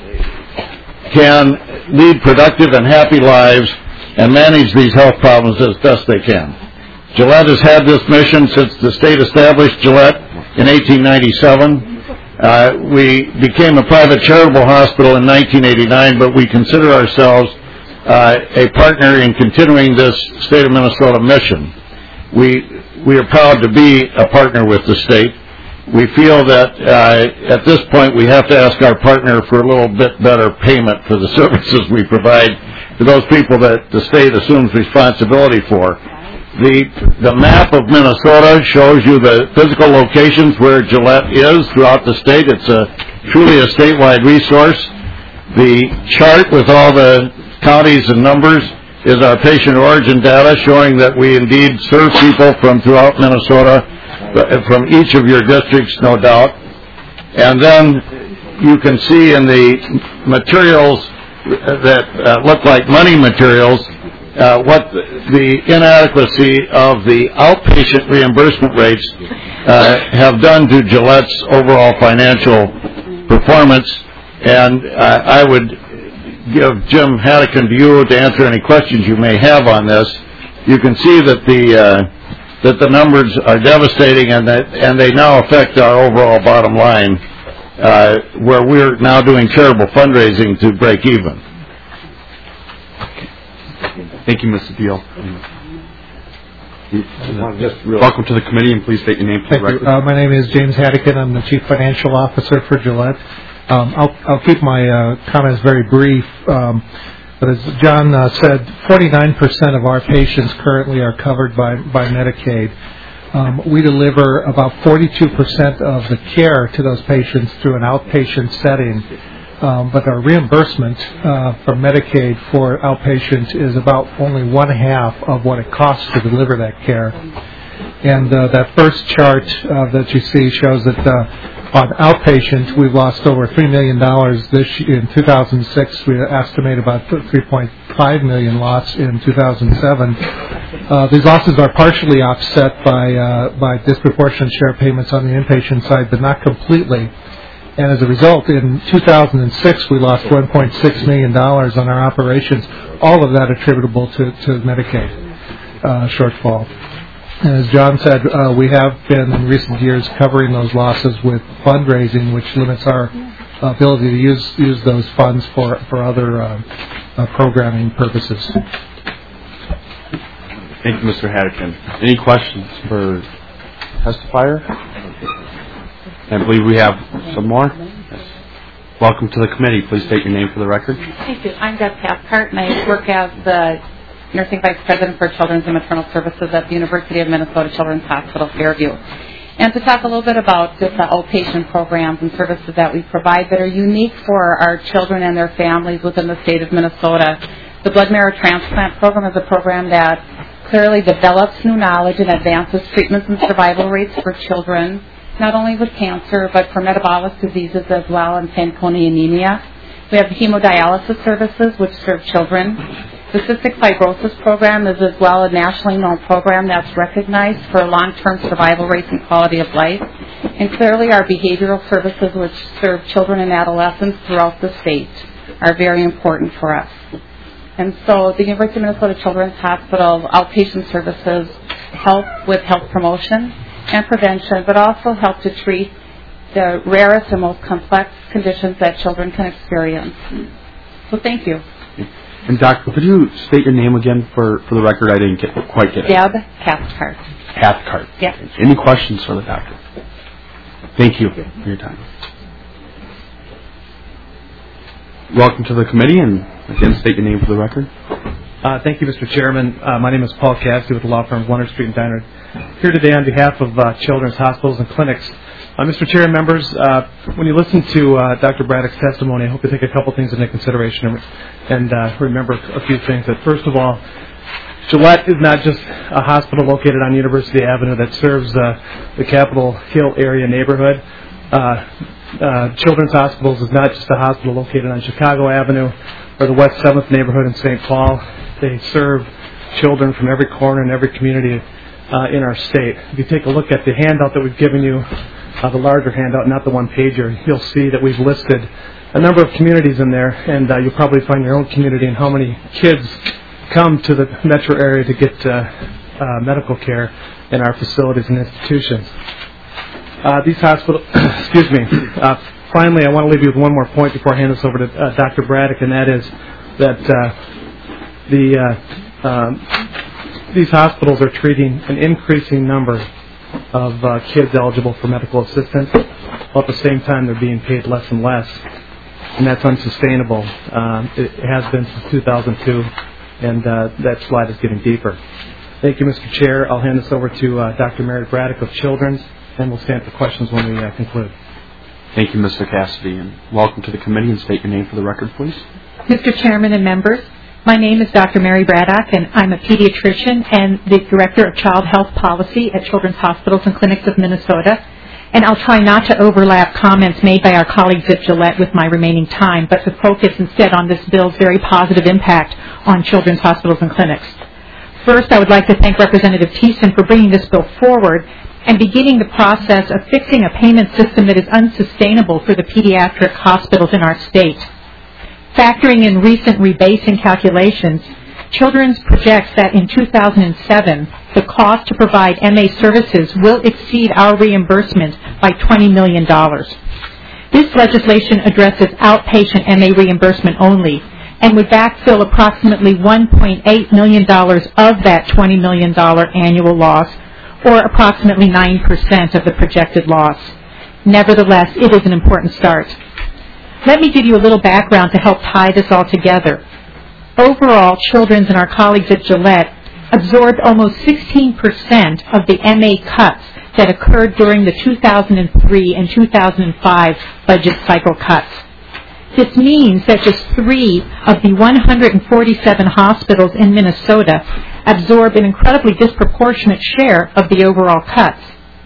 can lead productive and happy lives and manage these health problems as best they can. Gillette has had this mission since the state established Gillette in eighteen ninety-seven. Uh, we became a private charitable hospital in nineteen eighty-nine, but we consider ourselves uh, a partner in continuing this state of Minnesota mission. We we are proud to be a partner with the state. We feel that uh, at this point we have to ask our partner for a little bit better payment for the services we provide to those people that the state assumes responsibility for. The, the map of Minnesota shows you the physical locations where Gillette is throughout the state. It's a, truly a statewide resource. The chart with all the counties and numbers is our patient origin data showing that we indeed serve people from throughout Minnesota, from each of your districts, no doubt. And then you can see in the materials that uh, look like money materials Uh, what the inadequacy of the outpatient reimbursement rates uh, have done to Gillette's overall financial performance. And uh, I would give Jim Haddican to you to answer any questions you may have on this. You can see that the uh, that the numbers are devastating, and that and they now affect our overall bottom line, uh, where we're now doing charitable fundraising to break even. Thank you, Mister Deal. Welcome to the committee, and please state your name for the record. Uh, my name is James Haddican. I'm the Chief Financial Officer for Gillette. Um, I'll, I'll keep my uh, comments very brief. Um, but as John uh, said, forty-nine percent of our patients currently are covered by, by Medicaid. Um, we deliver about forty-two percent of the care to those patients through an outpatient setting. Um, but our reimbursement uh, from Medicaid for outpatient is about only one half of what it costs to deliver that care. And uh, that first chart uh, that you see shows that uh, on outpatient we've lost over three million dollars this year. In two thousand six, we estimate about three point five million dollars loss in two thousand seven. Uh, these losses are partially offset by uh, by disproportionate share payments on the inpatient side, but not completely. And as a result, in two thousand six, we lost one point six million dollars on our operations, all of that attributable to, to Medicaid uh, shortfall. And as John said, uh, we have been in recent years covering those losses with fundraising, which limits our ability to use use those funds for, for other uh, uh, programming purposes. Thank you, Mister Haddican. Any questions for testifier? I believe we have some more. Yes. Welcome to the committee. Please state your name for the record. Thank you. I'm Deb Cathcart, and I work as the Nursing Vice President for Children's and Maternal Services at the University of Minnesota Children's Hospital, Fairview. And to talk a little bit about just the outpatient programs and services that we provide that are unique for our children and their families within the state of Minnesota. The blood marrow transplant program is a program that clearly develops new knowledge and advances treatments and survival rates for children, not only with cancer, but for metabolic diseases as well, and Fanconi anemia. We have hemodialysis services, which serve children. The cystic fibrosis program is as well a nationally known program that's recognized for long-term survival rates and quality of life. And clearly our behavioral services, which serve children and adolescents throughout the state, are very important for us. And so the University of Minnesota Children's Hospital outpatient services help with health promotion and prevention, but also help to treat the rarest and most complex conditions that children can experience. So thank you. And Doctor, could you state your name again for, for the record? I didn't get, quite get it. Deb Cathcart. Cathcart. Yes. Any questions for the doctor? Thank you for your time. Welcome to the committee, and again, state your name for the record. Uh, thank you, Mister Chairman. Uh, my name is Paul Cassidy with the law firm Warner Street and Diner. Here today on behalf of uh, children's hospitals and clinics. Uh, Mister Chair and members, uh, when you listen to uh, Doctor Braddock's testimony, I hope you take a couple things into consideration and, and uh, remember a few things. That first of all, Gillette is not just a hospital located on University Avenue that serves uh, the Capitol Hill area neighborhood. Uh, uh, Children's Hospitals is not just a hospital located on Chicago Avenue or the West seventh neighborhood in Saint Paul. They serve children from every corner and every community uh, in our state. If you take a look at the handout that we've given you, uh, the larger handout, not the one-pager, you'll see that we've listed a number of communities in there, and uh, you'll probably find your own community and how many kids come to the metro area to get uh, uh, medical care in our facilities and institutions. Uh, these hospitals, excuse me. Uh, finally, I want to leave you with one more point before I hand this over to uh, Doctor Braddock, and that is that uh, the uh, um, these hospitals are treating an increasing number of uh, kids eligible for medical assistance, while at the same time they're being paid less and less, and that's unsustainable. Um, it has been since two thousand two, and uh, that slide is getting deeper. Thank you, Mister Chair. I'll hand this over to uh, Doctor Meredith Braddock of Children's, and we'll stand for questions when we uh, conclude. Thank you, Mister Cassidy, and welcome to the committee, and state your name for the record, please. Mister Chairman and members, my name is Doctor Mary Braddock, and I'm a pediatrician and the Director of Child Health Policy at Children's Hospitals and Clinics of Minnesota. And I'll try not to overlap comments made by our colleagues at Gillette with my remaining time, but to focus instead on this bill's very positive impact on children's hospitals and clinics. First, I would like to thank Representative Thiessen for bringing this bill forward and beginning the process of fixing a payment system that is unsustainable for the pediatric hospitals in our state. Factoring in recent rebasing calculations, Children's projects that in two thousand seven, the cost to provide M A services will exceed our reimbursement by twenty million dollars. This legislation addresses outpatient M A reimbursement only and would backfill approximately one point eight million dollars of that twenty million dollars annual loss, or approximately nine percent of the projected loss. Nevertheless, it is an important start. Let me give you a little background to help tie this all together. Overall, Children's and our colleagues at Gillette absorbed almost sixteen percent of the M A cuts that occurred during the two thousand three and two thousand five budget cycle cuts. This means that just three of the one hundred forty-seven hospitals in Minnesota absorb an incredibly disproportionate share of the overall cuts.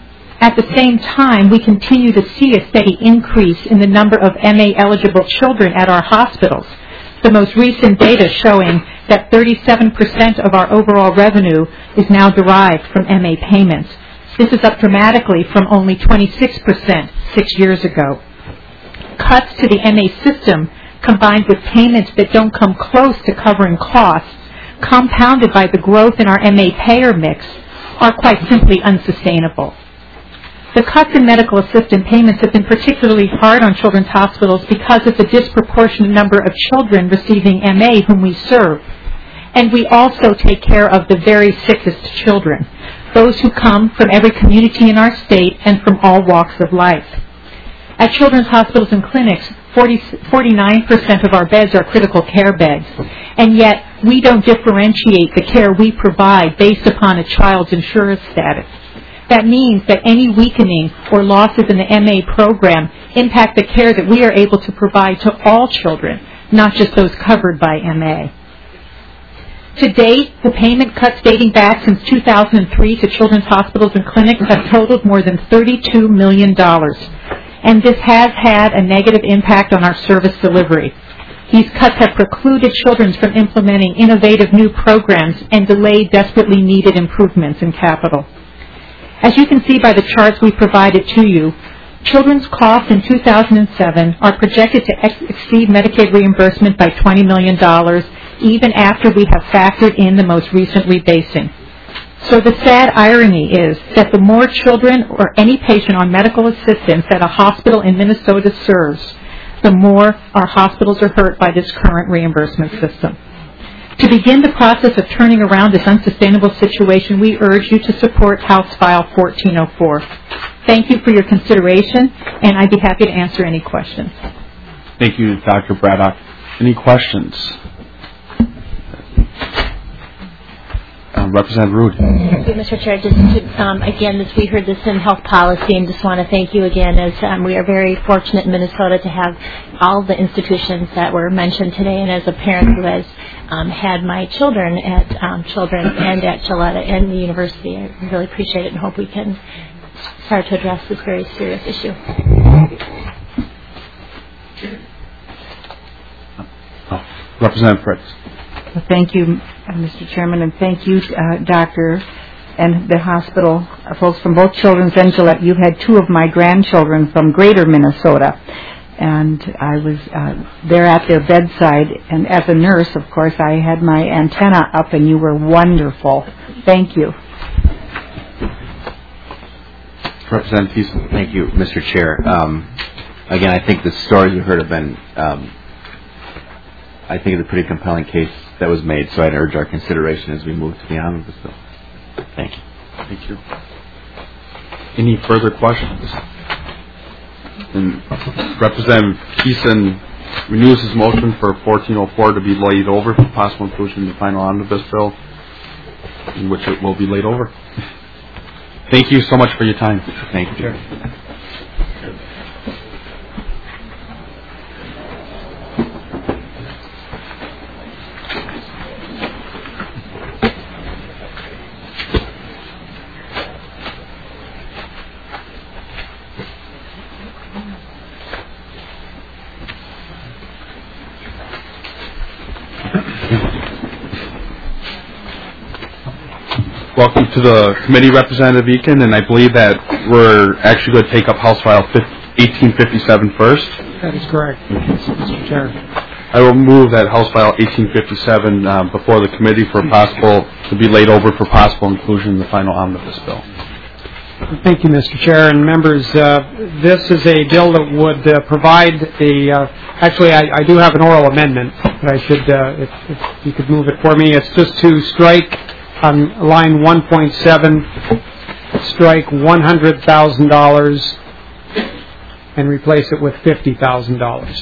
At the same time, we continue to see a steady increase in the number of M A-eligible children at our hospitals, the most recent data showing that thirty-seven percent of our overall revenue is now derived from M A payments. This is up dramatically from only twenty-six percent six years ago. Cuts to the M A system, combined with payments that don't come close to covering costs, compounded by the growth in our M A payer mix, are quite simply unsustainable. The cuts in medical assistance payments have been particularly hard on children's hospitals because of the disproportionate number of children receiving M A whom we serve. And we also take care of the very sickest children, those who come from every community in our state and from all walks of life. At children's hospitals and clinics, forty, forty-nine percent of our beds are critical care beds, and yet we don't differentiate the care we provide based upon a child's insurance status. That means that any weakening or losses in the M A program impact the care that we are able to provide to all children, not just those covered by M A. To date, the payment cuts dating back since two thousand three to children's hospitals and clinics have totaled more than thirty-two million dollars, and this has had a negative impact on our service delivery. These cuts have precluded children from implementing innovative new programs and delayed desperately needed improvements in capital. As you can see by the charts we provided to you, children's costs in two thousand seven are projected to ex- exceed Medicaid reimbursement by twenty million dollars, even after we have factored in the most recent rebasing. So the sad irony is that the more children or any patient on medical assistance that a hospital in Minnesota serves, the more our hospitals are hurt by this current reimbursement system. To begin the process of turning around this unsustainable situation, we urge you to support House File fourteen oh four. Thank you for your consideration, and I'd be happy to answer any questions. Thank you, Doctor Braddock. Any questions? Uh, Representative Rude. Thank you, Mister Chair. Just to, um, again, this, we heard this in health policy, and just want to thank you again, as um, we are very fortunate in Minnesota to have all the institutions that were mentioned today, and as a parent who has um, had my children at um, Children and at Gillette and the university, I really appreciate it and hope we can start to address this very serious issue. Oh, Representative Fritz. Well, thank you, Mister Chairman, and thank you, uh, Doctor, and the hospital uh, folks from both Children's and Gillette. You've had two of my grandchildren from Greater Minnesota, and I was uh, there at their bedside. And as a nurse, of course, I had my antenna up, and you were wonderful. Thank you. Representative Thiessen. Thank you, Mister Chair. Um, again, I think the stories we've heard have been, um, I think, it's a pretty compelling case that was made, so I'd urge our consideration as we move to the omnibus bill. Thank you. Thank you. Any further questions? And Representative Thiessen renews his motion for fourteen oh four to be laid over for possible inclusion in the final omnibus bill, in which it will be laid over. Thank you so much for your time. Thank you, Chair. Welcome to the committee, Representative Eakin, and I believe that we're actually going to take up House File eighteen fifty-seven first. That is correct, Mister Chair. I will move that House File eighteen fifty-seven um, before the committee for possible to be laid over for possible inclusion in the final omnibus bill. Thank you, Mister Chair and members. Uh, this is a bill that would uh, provide the. Uh, actually, I, I do have an oral amendment, but I should, uh, if, if you could move it for me. It's just to strike on line one point seven, strike one hundred thousand dollars and replace it with fifty thousand dollars.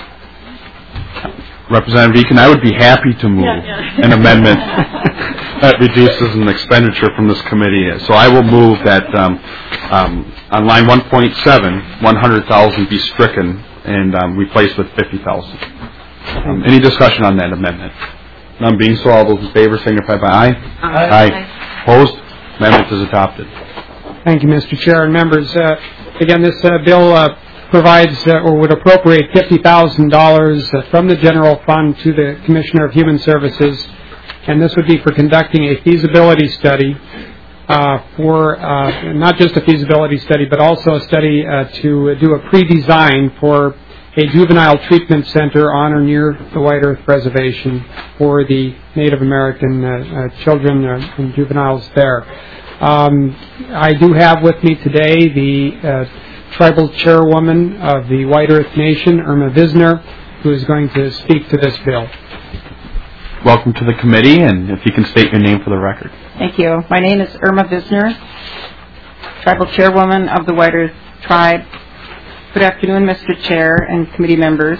Representative Eakin, I would be happy to move yeah, yeah. an amendment that reduces an expenditure from this committee. So I will move that um, um, on line one point seven, one hundred thousand dollars be stricken and um, replaced with fifty thousand dollars. Um, any discussion on that amendment? None being so, all those in favor signify by aye. Aye. Aye. Opposed? Amendment is adopted. Thank you, Mister Chair and members. Uh, again, this uh, bill uh, provides uh, or would appropriate fifty thousand dollars uh, from the general fund to the Commissioner of Human Services, and this would be for conducting a feasibility study uh, for uh, not just a feasibility study, but also a study uh, to do a pre-design for a juvenile treatment center on or near the White Earth Reservation for the Native American uh, uh, children uh, and juveniles there. Um, I do have with me today the uh, tribal chairwoman of the White Earth Nation, Irma Visner, who is going to speak to this bill. Welcome to the committee, and if you can state your name for the record. Thank you. My name is Irma Visner, tribal chairwoman of the White Earth Tribe. Good afternoon, Mister Chair and committee members.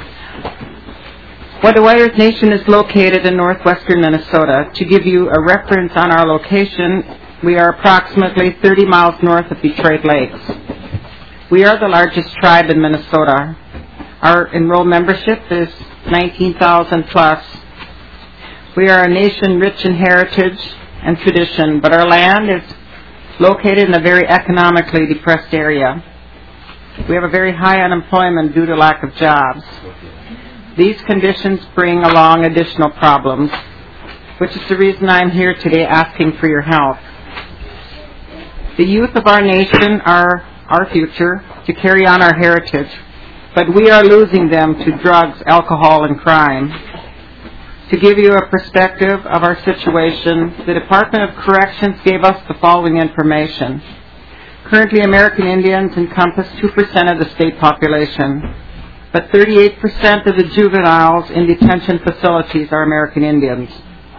While the White Earth Nation is located in northwestern Minnesota, to give you a reference on our location, we are approximately thirty miles north of Detroit Lakes. We are the largest tribe in Minnesota. Our enrolled membership is nineteen thousand plus. We are a nation rich in heritage and tradition, but our land is located in a very economically depressed area. We have a very high unemployment due to lack of jobs. These conditions bring along additional problems, which is the reason I'm here today asking for your help. The youth of our nation are our future to carry on our heritage, but we are losing them to drugs, alcohol, and crime. To give you a perspective of our situation, the Department of Corrections gave us the following information. Currently, American Indians encompass two percent of the state population, but thirty-eight percent of the juveniles in detention facilities are American Indians.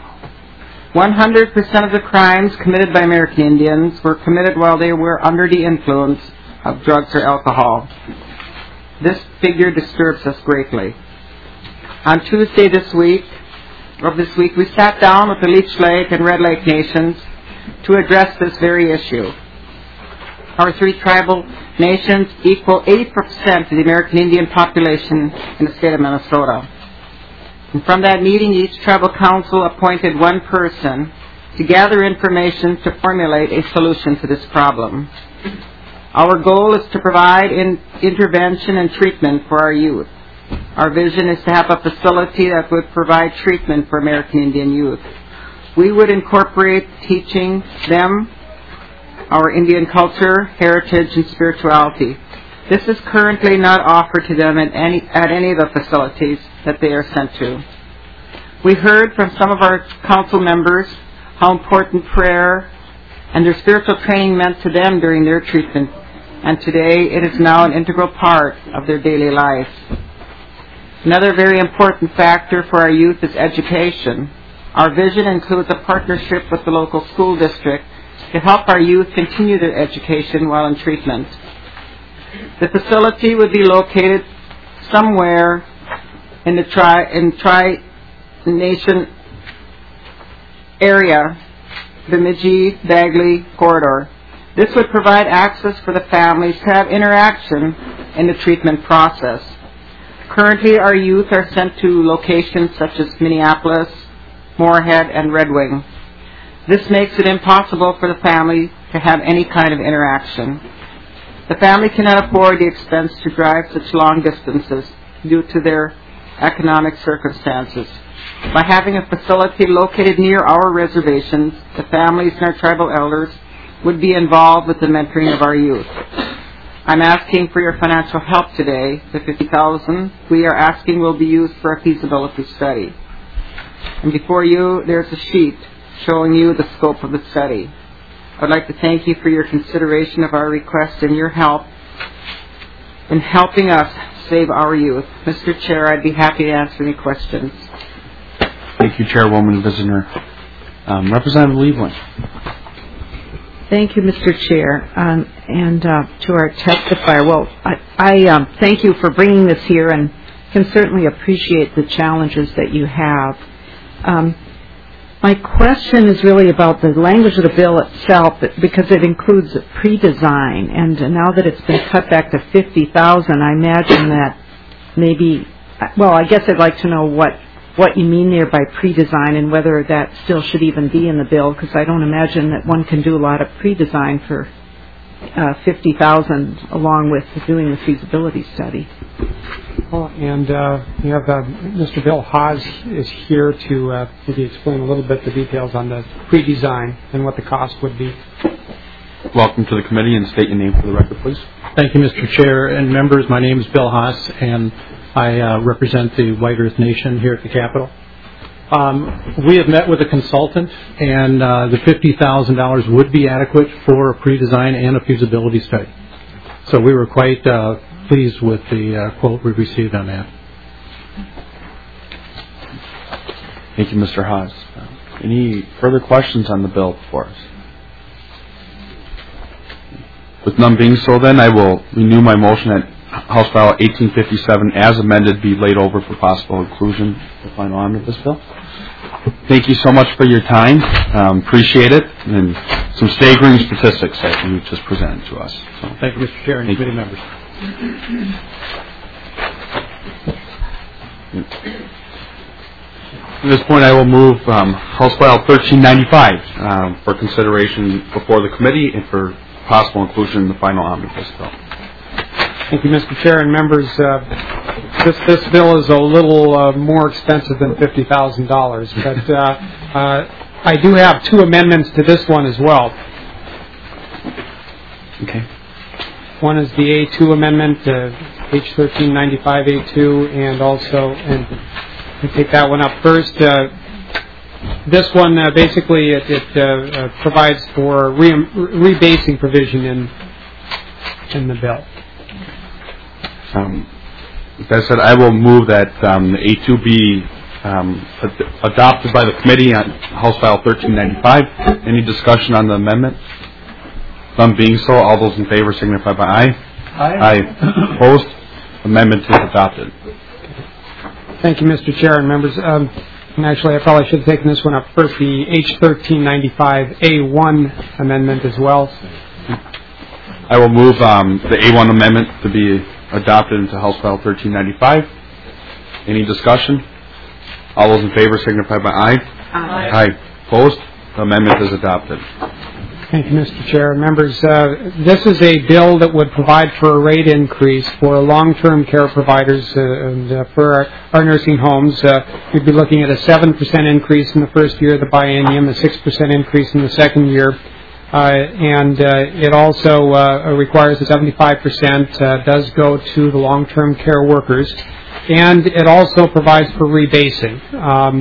one hundred percent of the crimes committed by American Indians were committed while they were under the influence of drugs or alcohol. This figure disturbs us greatly. On Tuesday this week, of this week, we sat down with the Leech Lake and Red Lake Nations to address this very issue. Our three tribal nations equal eighty percent of the American Indian population in the state of Minnesota. And from that meeting, each tribal council appointed one person to gather information to formulate a solution to this problem. Our goal is to provide in intervention and treatment for our youth. Our vision is to have a facility that would provide treatment for American Indian youth. We would incorporate teaching them our Indian culture, heritage, and spirituality. This is currently not offered to them at any, at any of the facilities that they are sent to. We heard from some of our council members how important prayer and their spiritual training meant to them during their treatment, and today it is now an integral part of their daily life. Another very important factor for our youth is education. Our vision includes a partnership with the local school district to help our youth continue their education while in treatment. The facility would be located somewhere in the tri in tri-nation area, the Bemidji-Bagley corridor. This would provide access for the families to have interaction in the treatment process. Currently, our youth are sent to locations such as Minneapolis, Moorhead, and Red Wing. This makes it impossible for the family to have any kind of interaction. The family cannot afford the expense to drive such long distances due to their economic circumstances. By having a facility located near our reservations, the families and our tribal elders would be involved with the mentoring of our youth. I'm asking for your financial help today. The fifty thousand dollars we are asking will be used for a feasibility study. And before you, there's a sheet showing you the scope of the study. I'd like to thank you for your consideration of our request and your help in helping us save our youth. Mister Chair, I'd be happy to answer any questions. Thank you, Chairwoman Visitor. Um, Representative Liebling. Thank you, Mister Chair, um, and uh, to our testifier. Well, I, I um, thank you for bringing this here and can certainly appreciate the challenges that you have. Um, my question is really about the language of the bill itself, because it includes pre-design, and now that it's been cut back to fifty thousand dollars, I imagine that maybe, well, I guess I'd like to know what what you mean there by pre-design and whether that still should even be in the bill, because I don't imagine that one can do a lot of pre-design for uh, fifty thousand dollars along with doing the feasibility study. Well, and uh, you have uh, Mister Bill Haas is here to uh, maybe explain a little bit the details on the pre-design and what the cost would be. Welcome to the committee, and state your name for the record, please. Thank you, Mister Chair and members. My name is Bill Haas, and I uh, represent the White Earth Nation here at the Capitol. Um, we have met with a consultant, and uh, the fifty thousand dollars would be adequate for a pre-design and a feasibility study. So we were quite uh, pleased with the uh, quote we received on that. Thank you, Mister Haas. Uh, any further questions on the bill before us? With none being so, then I will renew my motion that House File eighteen fifty-seven, as amended, be laid over for possible inclusion in the final omnibus bill. Thank you so much for your time. Um, appreciate it, and some staggering statistics that you just presented to us. So, thank you, Mister Chair and committee members. At this point, I will move um, House File thirteen ninety-five um, for consideration before the committee and for possible inclusion in the final omnibus bill. Thank you, Mister Chair and members. Uh, this this bill is a little uh, more expensive than fifty thousand dollars, but uh, uh, I do have two amendments to this one as well. Okay. One is the A two amendment, uh, H thirteen ninety-five A two, and also, and we take that one up first. Uh, this one uh, basically it, it uh, uh, provides for re- rebasing provision in in the bill. Um, that said, I will move that um, the A two be um, ad- adopted by the committee on House File thirteen ninety-five. Any discussion on the amendment? None being so, all those in favor signify by aye. Aye. Aye. Opposed? Amendment is adopted. Thank you, Mister Chair and members. Um, and actually, I probably should have taken this one up first, the H thirteen ninety-five A one amendment as well. I will move um, the A one amendment to be adopted into House File thirteen ninety-five. Any discussion? All those in favor signify by aye. Aye. Aye. Opposed? The amendment is adopted. Thank you, Mister Chair. Members, uh, this is a bill that would provide for a rate increase for long-term care providers uh, and uh, for our, our nursing homes. Uh, we'd be looking at a seven percent increase in the first year of the biennium, a six percent increase in the second year. Uh, and uh, it also uh, requires that seventy-five percent uh, does go to the long-term care workers. And it also provides for rebasing. Um,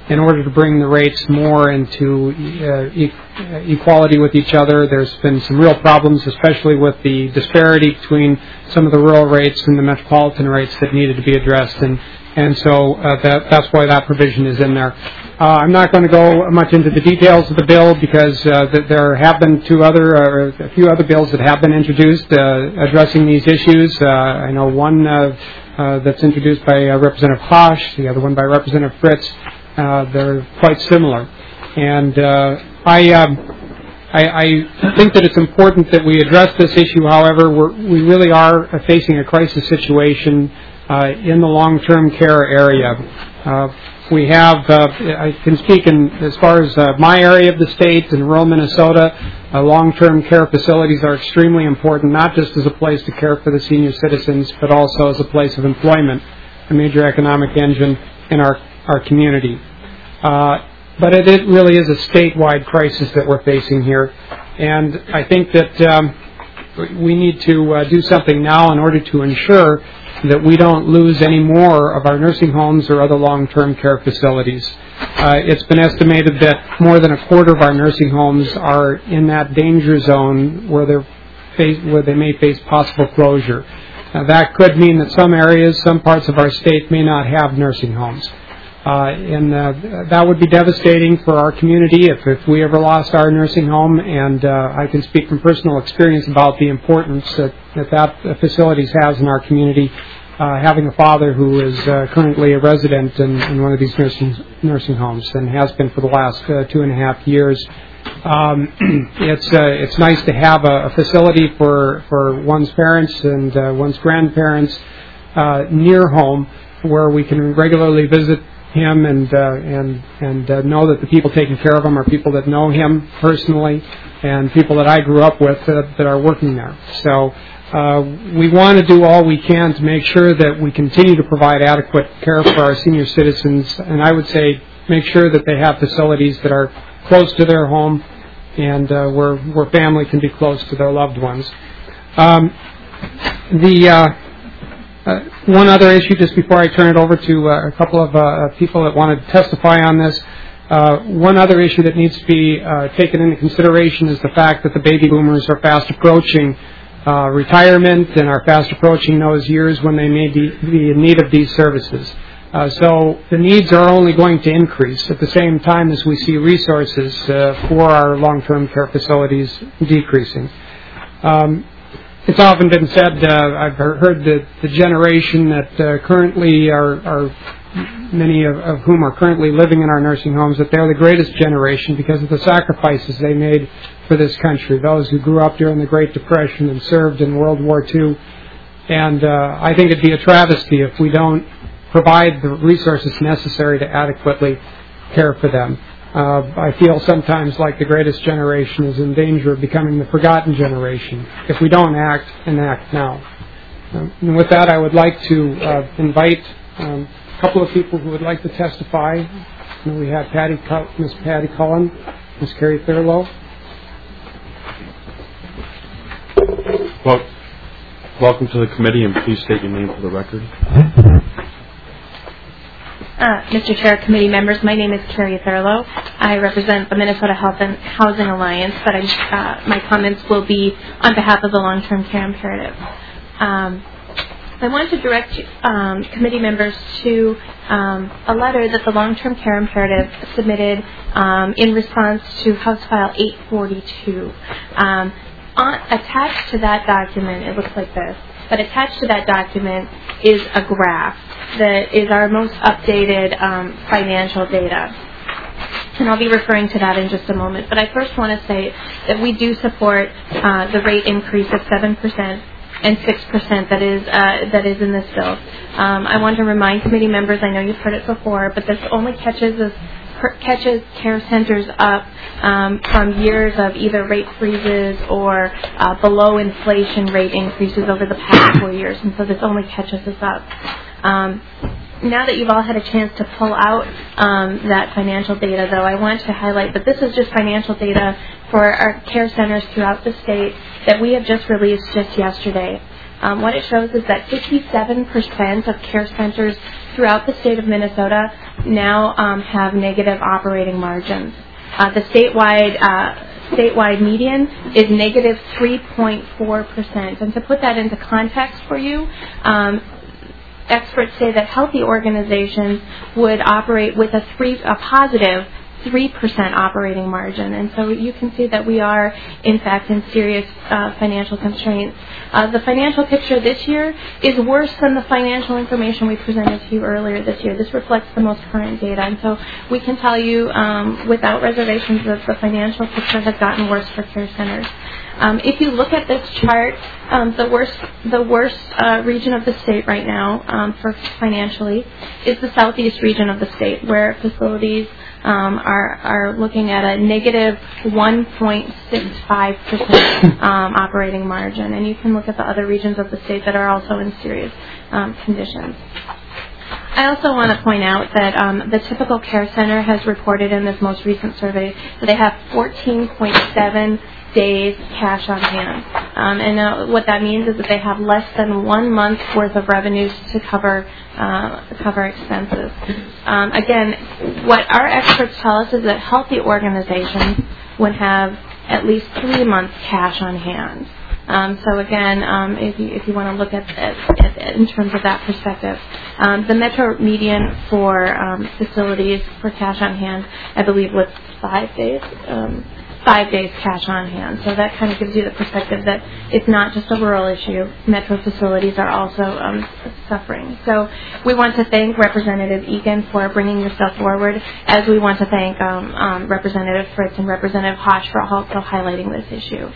in order to bring the rates more into uh, e- equality with each other. There's been some real problems, especially with the disparity between some of the rural rates and the metropolitan rates that needed to be addressed, and and so uh, that that's why that provision is in there. Uh, I'm not going to go much into the details of the bill because uh, th- there have been two other, uh, a few other bills that have been introduced uh, addressing these issues. Uh, I know one uh, uh, that's introduced by uh, Representative Hosh, the other one by Representative Fritz. Uh, they're quite similar, and uh, I, um, I I think that it's important that we address this issue. However, we're, we really are facing a crisis situation uh, in the long-term care area. Uh, We have, uh, I can speak in, as far as uh, my area of the state in rural Minnesota, uh, long-term care facilities are extremely important, not just as a place to care for the senior citizens, but also as a place of employment, a major economic engine in our, our community. Uh, but it, it really is a statewide crisis that we're facing here. And I think that um, we need to uh, do something now in order to ensure that we don't lose any more of our nursing homes or other long-term care facilities. Uh, it's been estimated that more than a quarter of our nursing homes are in that danger zone where, they're face, where they may face possible closure. Now, that could mean that some areas, some parts of our state may not have nursing homes. Uh, and uh, that would be devastating for our community if, if we ever lost our nursing home, and uh, I can speak from personal experience about the importance that that, that facilities has in our community, uh, having a father who is uh, currently a resident in, in one of these nursing, nursing homes and has been for the last uh, two and a half years. Um, it's uh, it's nice to have a, a facility for, for one's parents and uh, one's grandparents uh, near home where we can regularly visit him and uh, and and uh, know that the people taking care of him are people that know him personally and people that I grew up with uh, that are working there. So uh, we want to do all we can to make sure that we continue to provide adequate care for our senior citizens, and I would say make sure that they have facilities that are close to their home and uh, where where family can be close to their loved ones. Um, the uh, Uh, one other issue, just before I turn it over to uh, a couple of uh, people that want to testify on this, uh, one other issue that needs to be uh, taken into consideration is the fact that the baby boomers are fast approaching uh, retirement and are fast approaching those years when they may be, be in need of these services. Uh, so the needs are only going to increase at the same time as we see resources uh, for our long-term care facilities decreasing. Um, It's often been said, uh, I've heard that the generation that uh, currently are, are many of, of whom are currently living in our nursing homes, that they're the greatest generation because of the sacrifices they made for this country, those who grew up during the Great Depression and served in World War Two. And uh, I think it'd be a travesty if we don't provide the resources necessary to adequately care for them. Uh, I feel sometimes like the greatest generation is in danger of becoming the forgotten generation if we don't act and act now. Um, and with that, I would like to uh, invite um, a couple of people who would like to testify. And we have Patty, Miz Patty Cullen, Miz Carrie Thurlow. Well, welcome to the committee, and please state your name for the record. Uh, Mister Chair, committee members, my name is Carrie Thurlow. I represent the Minnesota Health and Housing Alliance, but I, uh, my comments will be on behalf of the long-term care imperative. Um, I want to direct um, committee members to um, a letter that the long-term care imperative submitted um, in response to House File eight forty-two. Um, on, attached to that document, it looks like this, but attached to that document is a graph that is our most updated um, financial data. And I'll be referring to that in just a moment. But I first want to say that we do support uh, the rate increase of seven percent and six percent that is uh, that is in this bill. Um, I want to remind committee members, I know you've heard it before, but this only catches us catches care centers up um, from years of either rate freezes or uh, below inflation rate increases over the past four years. And so this only catches us up. Um, now that you've all had a chance to pull out um, that financial data, though, I want to highlight that this is just financial data for our care centers throughout the state that we have just released just yesterday. Um, what it shows is that fifty-seven percent of care centers throughout the state of Minnesota now um, have negative operating margins. Uh, the statewide uh, statewide median is negative three point four percent. And to put that into context for you, um, experts say that healthy organizations would operate with a three a positive three percent operating margin. And so you can see that we are, in fact, in serious uh, financial constraints. Uh, the financial picture this year is worse than the financial information we presented to you earlier this year. This reflects the most current data. And so we can tell you um, without reservations that the financial picture has gotten worse for care centers. Um, if you look at this chart, um, the worst the worst uh, region of the state right now um, for financially is the southeast region of the state, where facilities um, are are looking at a negative one point six five percent um, operating margin, and you can look at the other regions of the state that are also in serious um, conditions. I also want to point out that um, the typical care center has reported in this most recent survey that they have fourteen point seven days cash on hand. Um, and uh, what that means is that they have less than one month's worth of revenues to cover uh, cover expenses. Um, again, what our experts tell us is that healthy organizations would have at least three months cash on hand. Um, so again, um, if you if you want to look at it in terms of that perspective, um, the metro median for um, facilities for cash on hand, I believe, was five days. Um, five days cash on hand. So that kind of gives you the perspective that it's not just a rural issue. Metro facilities are also um, suffering. So we want to thank Representative Egan for bringing this stuff forward, as we want to thank um, um, Representative Fritz and Representative Hosh for also highlighting this issue.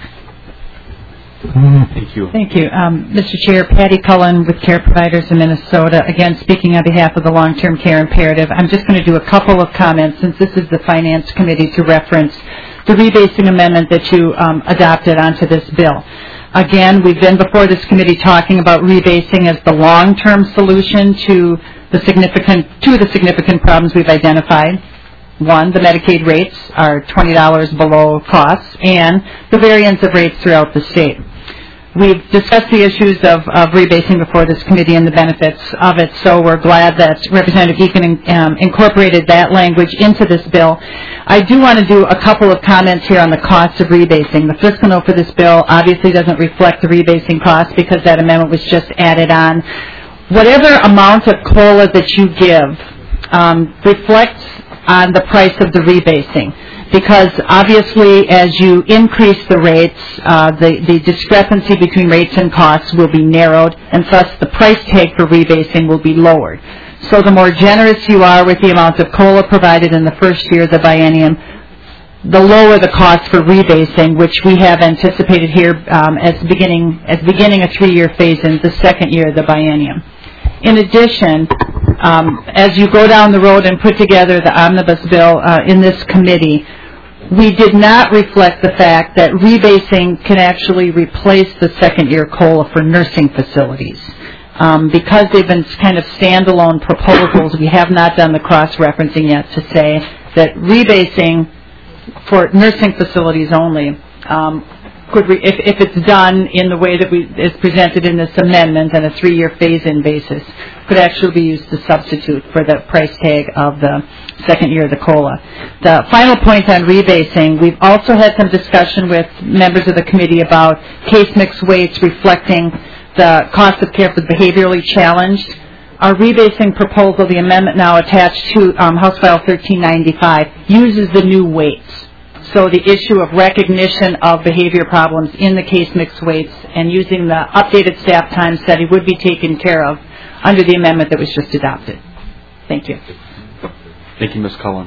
Thank you. Thank you. Um, Mister Chair, Patty Cullen with Care Providers in Minnesota. Again, speaking on behalf of the Long-Term Care Imperative, I'm just going to do a couple of comments, since this is the Finance Committee, to reference the rebasing amendment that you um, adopted onto this bill. Again, we've been before this committee talking about rebasing as the long-term solution to the significant to the significant problems we've identified. One, the Medicaid rates are twenty dollars below costs, and the variance of rates throughout the state. We've discussed the issues of, of rebasing before this committee and the benefits of it, so we're glad that Representative Egan um, incorporated that language into this bill. I do want to do a couple of comments here on the cost of rebasing. The fiscal note for this bill obviously doesn't reflect the rebasing cost because that amendment was just added on. Whatever amount of COLA that you give um, reflects on the price of the rebasing, because obviously as you increase the rates, uh, the, the discrepancy between rates and costs will be narrowed, and thus the price tag for rebasing will be lowered. So the more generous you are with the amount of COLA provided in the first year of the biennium, the lower the cost for rebasing, which we have anticipated here um, as beginning as beginning a three-year phase in the second year of the biennium. In addition, um, as you go down the road and put together the omnibus bill uh, in this committee, we did not reflect the fact that rebasing can actually replace the second-year COLA for nursing facilities. Um, because they've been kind of standalone proposals, we have not done the cross-referencing yet to say that rebasing for nursing facilities only um, could, re- if, if it's done in the way that we, is presented in this amendment on a three-year phase-in basis, could actually be used to substitute for the price tag of the second year of the COLA. The final point on rebasing, we've also had some discussion with members of the committee about case mix weights reflecting the cost of care for the behaviorally challenged. Our rebasing proposal, the amendment now attached to um, House File thirteen ninety-five, uses the new weights. So the issue of recognition of behavior problems in the case mix weights and using the updated staff time study would be taken care of under the amendment that was just adopted. Thank you. Thank you, Miz Cullen.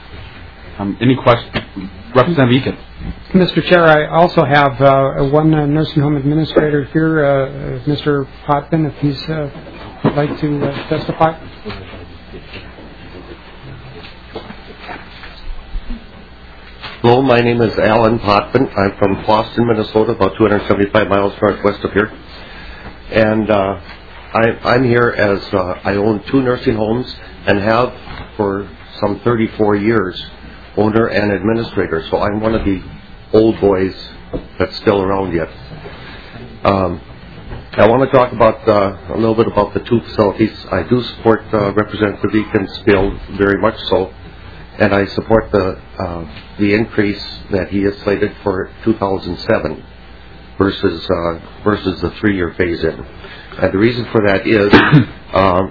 Um, any questions? Representative Egan. Mister Chair, I also have uh, one uh, nursing home administrator here, uh, Mister Potvin, if he's uh, would like to uh, testify. Hello, my name is Alan Potvin. I'm from Boston, Minnesota, about two hundred seventy-five miles northwest of here. And uh, I, I'm here as uh, I own two nursing homes and have for some thirty-four years, owner and administrator. So I'm one of the old boys that's still around yet. Um, I want to talk about uh, a little bit about the two facilities. I do support uh, Representative Eakin's bill very much so, and I support the uh, the increase that he has slated for two thousand seven versus uh, versus the three-year phase-in. And the reason for that is, um,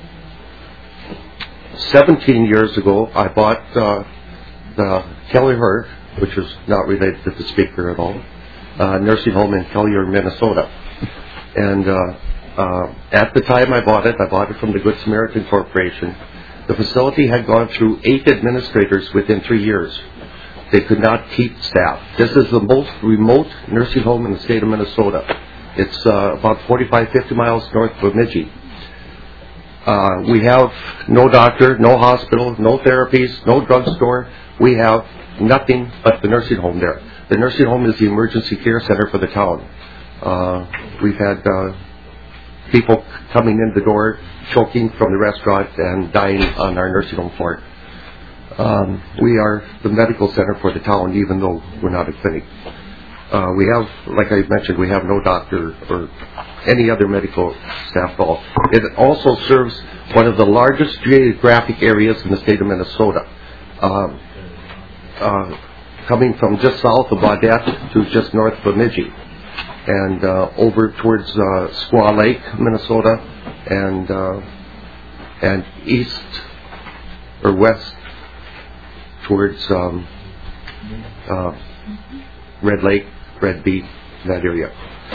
seventeen years ago, I bought uh, the Kelly Hurt, which is not related to the speaker at all, uh, nursing home in Kelliher, Minnesota. And uh, uh, at the time I bought it, I bought it from the Good Samaritan Corporation. The facility had gone through eight administrators within three years. They could not keep staff. This is the most remote nursing home in the state of Minnesota. It's uh, about forty-five, fifty miles north of Bemidji. Uh, we have no doctor, no hospital, no therapies, no drugstore. We have nothing but the nursing home there. The nursing home is the emergency care center for the town. Uh, we've had uh, people coming in the door, choking from the restaurant and dying on our nursing home floor. Um, we are the medical center for the town, even though we're not a clinic. Uh, we have, like I mentioned, we have no doctor or any other medical staff at all. It also serves one of the largest geographic areas in the state of Minnesota, um, uh, coming from just south of Baudette to just north of Bemidji, and uh, over towards uh, Squaw Lake, Minnesota, and uh, and east or west towards um, uh, Red Lake, Red Beach, that area.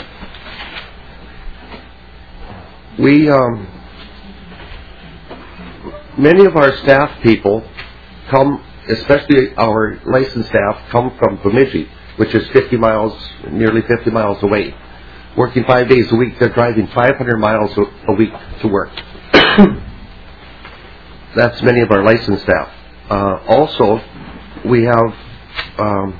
We, um, many of our staff people come, especially our licensed staff, come from Bemidji, which is fifty miles, nearly fifty miles away. Working five days a week, they're driving five hundred miles a week to work. That's many of our licensed staff. Uh, also, we have, um,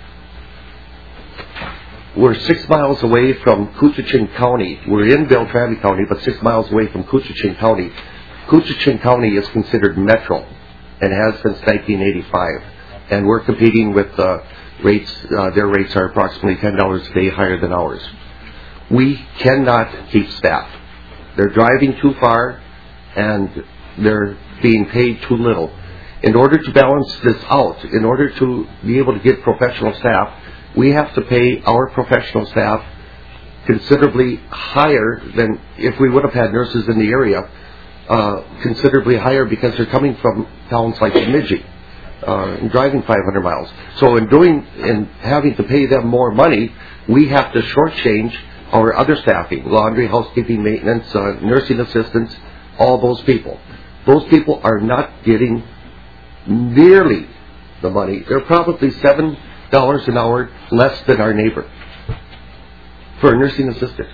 we're six miles away from Koochiching County. We're in Beltrami County, but six miles away from Koochiching County. Koochiching County is considered metro and has since nineteen eighty-five. And we're competing with uh, rates, uh, their rates are approximately ten dollars a day higher than ours. We cannot keep staff. They're driving too far and they're being paid too little. In order to balance this out, in order to be able to get professional staff, we have to pay our professional staff considerably higher than if we would have had nurses in the area, uh, considerably higher because they're coming from towns like Bemidji, uh, and driving five hundred miles. So in doing, in having to pay them more money, we have to shortchange our other staffing, laundry, housekeeping, maintenance, uh, nursing assistants, all those people. Those people are not getting nearly the money. They're probably seven dollars an hour less than our neighbor for a nursing assistant.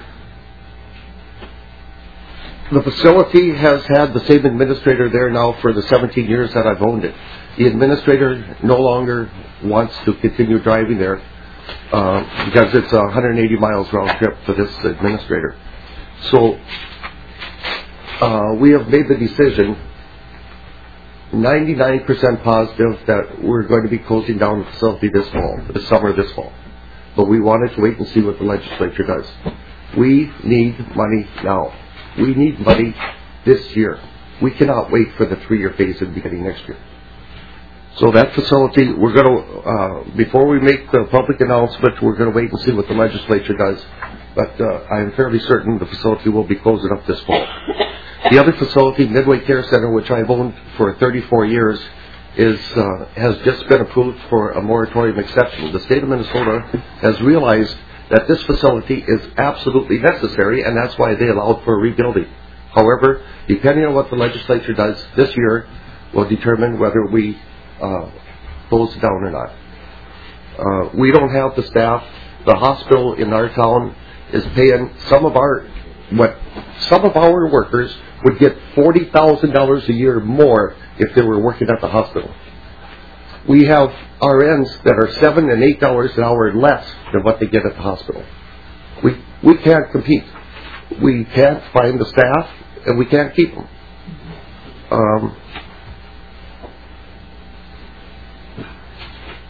The facility has had the same administrator there now for the seventeen years that I've owned it. The administrator no longer wants to continue driving there uh, because it's one hundred eighty miles round trip for this administrator. So uh, we have made the decision, ninety-nine percent positive, that we're going to be closing down the facility this fall, this summer, this fall. But we wanted to wait and see what the legislature does. We need money now. We need money this year. We cannot wait for the three-year phase in beginning next year. So that facility, we're going to, uh, before we make the public announcement, we're going to wait and see what the legislature does. But uh, I am fairly certain the facility will be closing up this fall. The other facility, Midway Care Center, which I've owned for thirty-four years, is uh, has just been approved for a moratorium exception. The state of Minnesota has realized that this facility is absolutely necessary, and that's why they allowed for rebuilding. However, depending on what the legislature does this year, will determine whether we uh, close it down or not. Uh, we don't have the staff. The hospital in our town is paying some of our what some of our workers would get forty thousand dollars a year more if they were working at the hospital. We have R Ns that are seven and eight dollars an hour less than what they get at the hospital. We we can't compete. We can't find the staff, and we can't keep them. Um,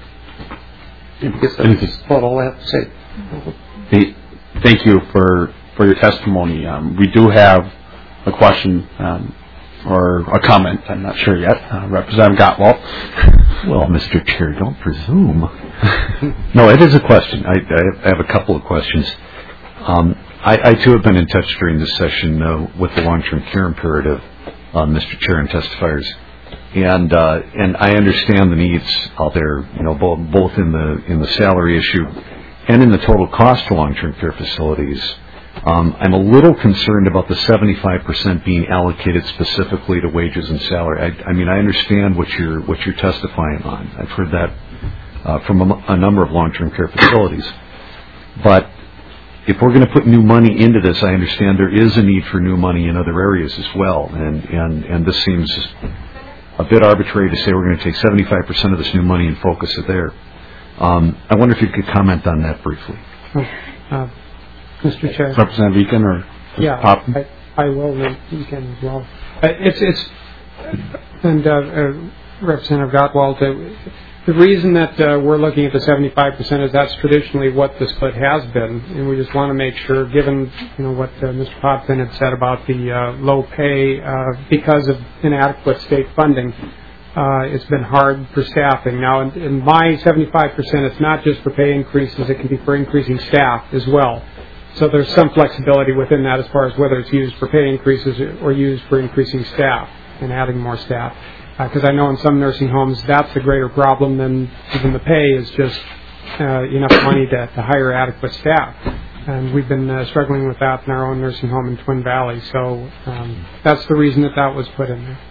I guess that's about all I have to say. The, thank you for for your testimony. Um, we do have a question um, or a comment. I'm not sure yet. Uh, Representative Gottwald. Well, Mister Chair, don't presume. No, it is a question. I, I have a couple of questions. Um, I, I, too, have been in touch during this session uh, with the long-term care imperative, uh, Mister Chair and testifiers. And uh, and I understand the needs out there, you know, both both in the in the salary issue and in the total cost to long-term care facilities. Um, I'm a little concerned about the seventy-five percent being allocated specifically to wages and salary. I, I mean, I understand what you're what you're testifying on. I've heard that uh, from a, a number of long-term care facilities. But if we're going to put new money into this, I understand there is a need for new money in other areas as well. And and and this seems a bit arbitrary to say we're going to take seventy-five percent of this new money and focus it there. Um, I wonder if you could comment on that briefly. Uh, Mister Chair. Representative Eakin or Mister Yeah, Popham? I, I will, and you can as well. Uh, it's, it's, and uh, uh, Representative Gottwald, uh, the reason that uh, we're looking at the seventy-five percent is that's traditionally what the split has been, and we just want to make sure, given you know what uh, Mister Potvin had said about the uh, low pay uh, because of inadequate state funding, uh, it's been hard for staffing. Now, in, in my seventy-five percent, it's not just for pay increases; it can be for increasing staff as well. So there's some flexibility within that as far as whether it's used for pay increases or used for increasing staff and adding more staff. Because uh, I know in some nursing homes that's a greater problem than even the pay is just uh, enough money to, to hire adequate staff. And we've been uh, struggling with that in our own nursing home in Twin Valley. So um, that's the reason that that was put in there.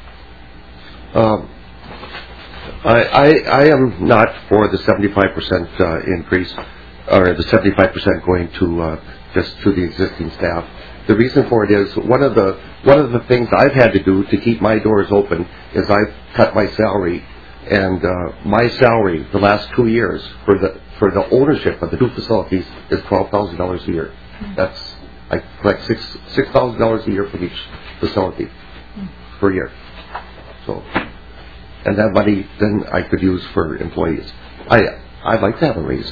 Um, I, I, I am not for the seventy-five percent uh, increase, or the seventy-five percent going to uh, just to the existing staff. The reason for it is one of the one of the things I've had to do to keep my doors open is I've cut my salary, and uh, my salary the last two years for the for the ownership of the two facilities is twelve thousand dollars a year. That's I collect six six thousand dollars a year from each facility per year. So, and that money then I could use for employees. I I'd like to have a raise.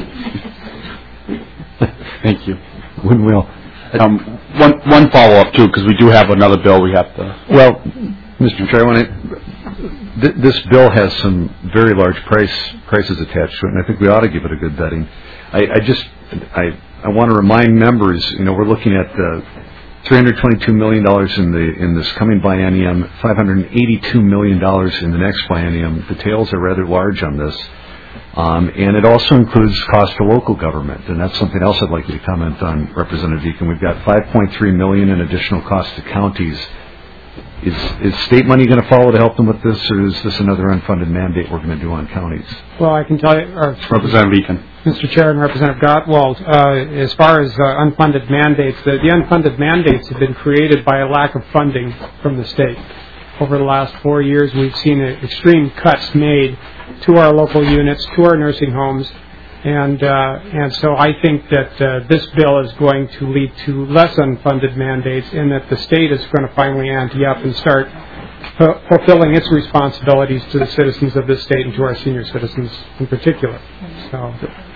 Thank you. Wouldn't we all? Um, one one follow-up, too, because we do have another bill we have to... Well, Mister Chair, when it, th- this bill has some very large price prices attached to it, and I think we ought to give it a good vetting. I, I just, I, I want to remind members, you know, we're looking at uh, three hundred twenty-two million dollars in the in this coming biennium, five hundred eighty-two million dollars in the next biennium. The tails are rather large on this. Um, and it also includes cost to local government, and that's something else I'd like you to comment on, Representative Eakin. We've got five point three million dollars in additional cost to counties. Is, is state money going to follow to help them with this, or is this another unfunded mandate we're going to do on counties? Well, I can tell you, uh, Representative Eakin. Mister Chair and Representative Gottwald, uh, as far as uh, unfunded mandates, the, the unfunded mandates have been created by a lack of funding from the state. Over the last four years, we've seen extreme cuts made to our local units, to our nursing homes, and uh, and so I think that uh, this bill is going to lead to less unfunded mandates, and that the state is going to finally ante up and start f- fulfilling its responsibilities to the citizens of this state and to our senior citizens in particular. So,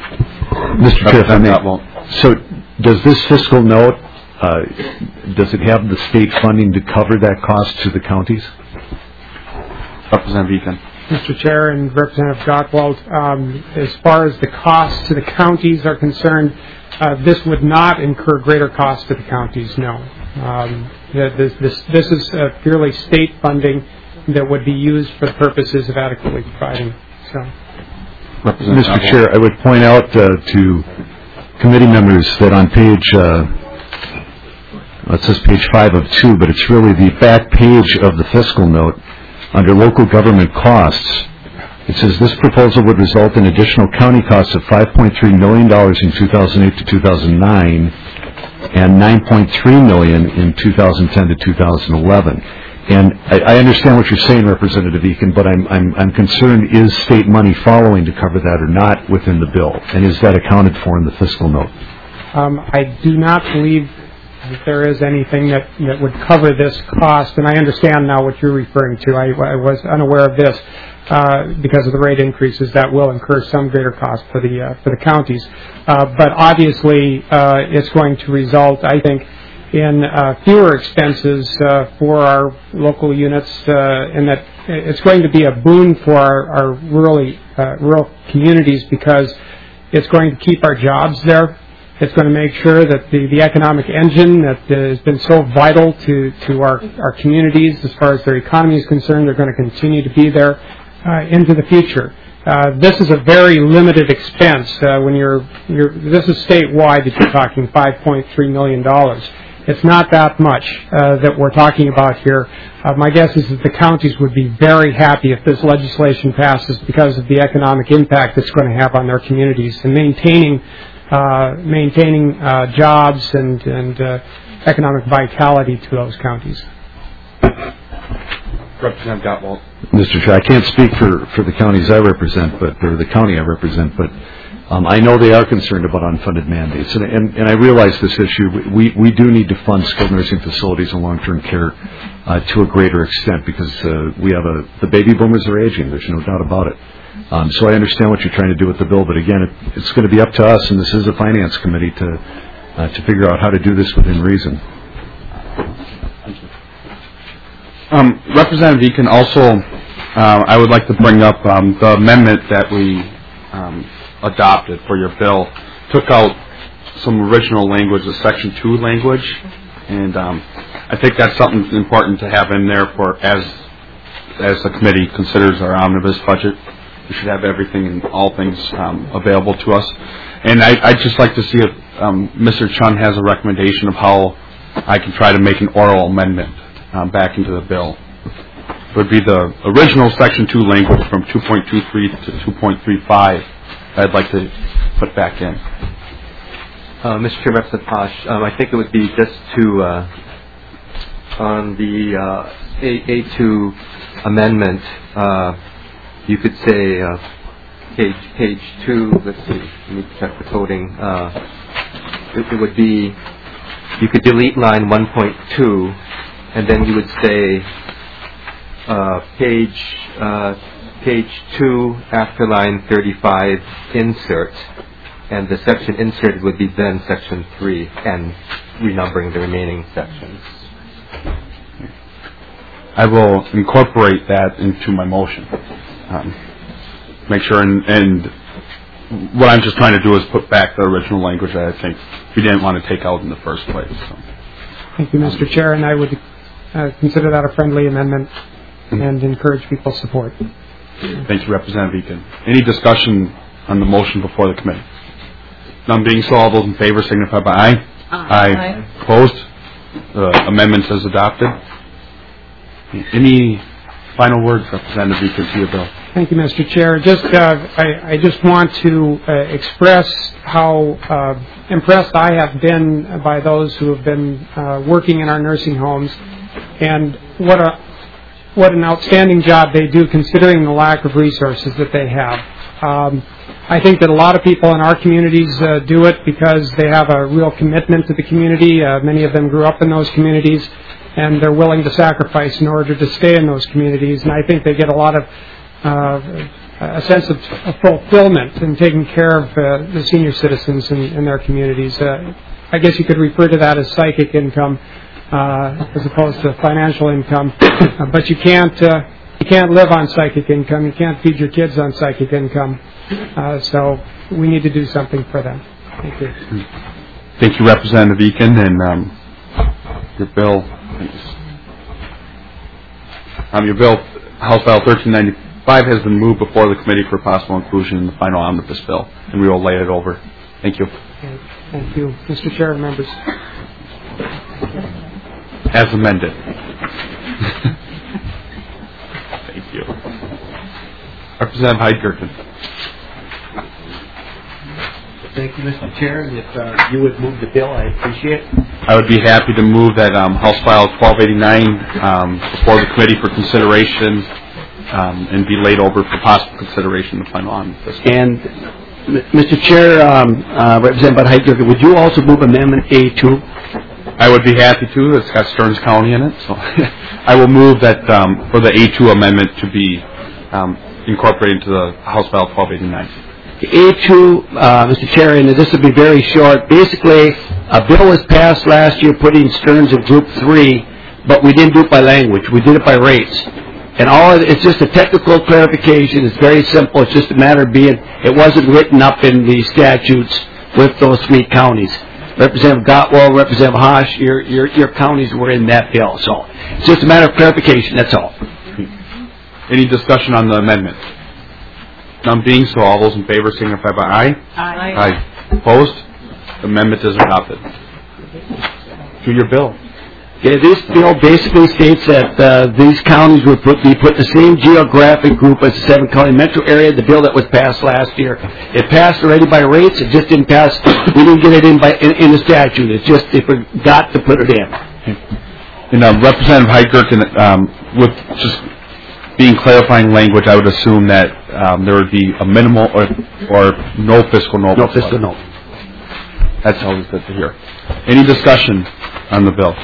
Mister Chair, if I may, so does this fiscal note, uh, does it have the state funding to cover that cost to the counties? Representative Eakin. Mister Chair and Representative Gottwald, um, as far as the costs to the counties are concerned, uh, this would not incur greater costs to the counties, no. Um, this, this, this is uh, purely state funding that would be used for the purposes of adequately providing. So, Mister Chair, I would point out uh, to committee members that on page, uh, well, it says page five of two, but it's really the back page of the fiscal note. Under local government costs, it says this proposal would result in additional county costs of five point three million dollars in two thousand eight to two thousand nine and nine point three million dollars in two thousand ten to two thousand eleven. And I, I understand what you're saying, Representative Eakin, but I'm, I'm, I'm concerned, is state money following to cover that or not within the bill? And is that accounted for in the fiscal note? Um, I do not believe that there is anything that, that would cover this cost, and I understand now what you're referring to. I, I was unaware of this uh, because of the rate increases that will incur some greater cost for the uh, for the counties. Uh, but obviously, uh, it's going to result, I think, in uh, fewer expenses uh, for our local units, uh, and that it's going to be a boon for our, our rural, uh, rural communities because it's going to keep our jobs there. It's going to make sure that the, the economic engine that uh, has been so vital to, to our, our communities as far as their economy is concerned, they're going to continue to be there uh, into the future. Uh, this is a very limited expense. Uh, when you're, you're, this is statewide that you're talking five point three million dollars. It's not that much uh, that we're talking about here. Uh, my guess is that the counties would be very happy if this legislation passes because of the economic impact it's going to have on their communities and maintaining uh, maintaining uh, jobs and, and uh, economic vitality to those counties. Representative Gottwald. Mister Chair, I can't speak for, for the counties I represent, but or the county I represent, but Um, I know they are concerned about unfunded mandates, and, and, and I realize this issue. We, we do need to fund skilled nursing facilities and long-term care uh, to a greater extent because uh, we have a the baby boomers are aging. There's no doubt about it. Um, so I understand what you're trying to do with the bill, but again, it, it's going to be up to us, and this is a finance committee to uh, to figure out how to do this within reason. Um, Representative Eakin, also, uh, I would like to bring up um, the amendment that we. Um, adopted for your bill took out some original language, the section two language, and um, I think that's something important to have in there for as as the committee considers our omnibus budget. We should have everything and all things um, available to us. And I, I'd just like to see if um, Mister Chun has a recommendation of how I can try to make an oral amendment um, back into the bill. It would be the original section two language from two point two three to two point three five. I'd like to put back in. Uh, Mister Chair, Representative Posh, um, I think it would be just to, uh, on the uh, A two amendment, uh, you could say uh, page page two, let's see, let me check the coding. Uh, it, it would be, you could delete line one point two, and then you would say uh, page uh, Page two, after line thirty-five, insert, and the section inserted would be then section three, and renumbering the remaining sections. I will incorporate that into my motion. Um, make sure, and, and what I'm just trying to do is put back the original language that I think we didn't want to take out in the first place. So. Thank you, Mister Chair, and I would uh, consider that a friendly amendment and encourage people's support. Thank you, Representative Eakin. Any discussion on the motion before the committee? None being so, all those in favor signify by aye. Aye. Aye. Opposed? The amendment is adopted. Any final words, Representative Eakin, to your bill? Thank you, Mister Chair. Just, uh, I, I just want to uh, express how uh, impressed I have been by those who have been uh, working in our nursing homes, and what a what an outstanding job they do considering the lack of resources that they have. Um, I think that a lot of people in our communities uh, do it because they have a real commitment to the community. Uh, many of them grew up in those communities, and they're willing to sacrifice in order to stay in those communities. And I think they get a lot of uh, a sense of, of fulfillment in taking care of uh, the senior citizens in, in their communities. Uh, I guess you could refer to that as psychic income. Uh, as opposed to financial income, uh, but you can't uh, you can't live on psychic income. You can't feed your kids on psychic income. Uh, so we need to do something for them. Thank you. Thank you, Representative Eakin, and um, your bill. Um, your bill, House File thirteen ninety-five, has been moved before the committee for possible inclusion in the final omnibus bill, and we will lay it over. Thank you. Thank you, Mister Chair and members. As amended. Thank you. Representative Heidgergen. Thank you, Mister Chair. If uh, you would move the bill, I appreciate it. I would be happy to move that um, House File twelve eighty-nine um, before the committee for consideration um, and be laid over for possible consideration in the final omnibus. And, Mister Chair, um, uh, Representative Heidgergen, would you also move Amendment A two? I would be happy to. It's got Stearns County in it, so I will move that um, for the A two amendment to be um, incorporated into the House File twelve eighty-nine. A two, uh, Mister Chair, and this will be very short. Basically, a bill was passed last year putting Stearns in Group three, but we didn't do it by language. We did it by rates. And all of it, it's just a technical clarification. It's very simple. It's just a matter of being, it wasn't written up in the statutes with those three counties. Representative Gottwald, Representative Haas, your, your, your counties were in that bill. So it's just a matter of clarification. That's all. Any discussion on the amendment? None being so, all those in favor signify by aye. Aye. Aye. Opposed? The amendment is adopted. To your bill. Yeah, this bill basically states that uh, these counties would put, be put in the same geographic group as the seven county metro area, the bill that was passed last year. It passed already by rates. It just didn't pass. We didn't get it in by in, in the statute. It's just they forgot to put it in. And uh, Representative Heidgerken, um, with just being clarifying language, I would assume that um, there would be a minimal or, or no fiscal note. No fiscal note. That's always good to hear. Any discussion on the bill?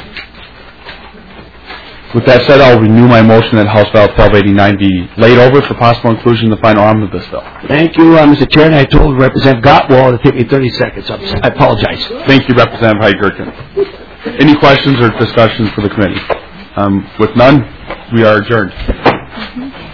With that said, I'll renew my motion that House File twelve eighty-nine be laid over for possible inclusion in the final omnibus bill. Thank you, uh, Mister Chairman. I told Representative Gottwald it took me thirty seconds. I apologize. Thank you, Representative Heidgerken. Any questions or discussions for the committee? Um, with none, we are adjourned.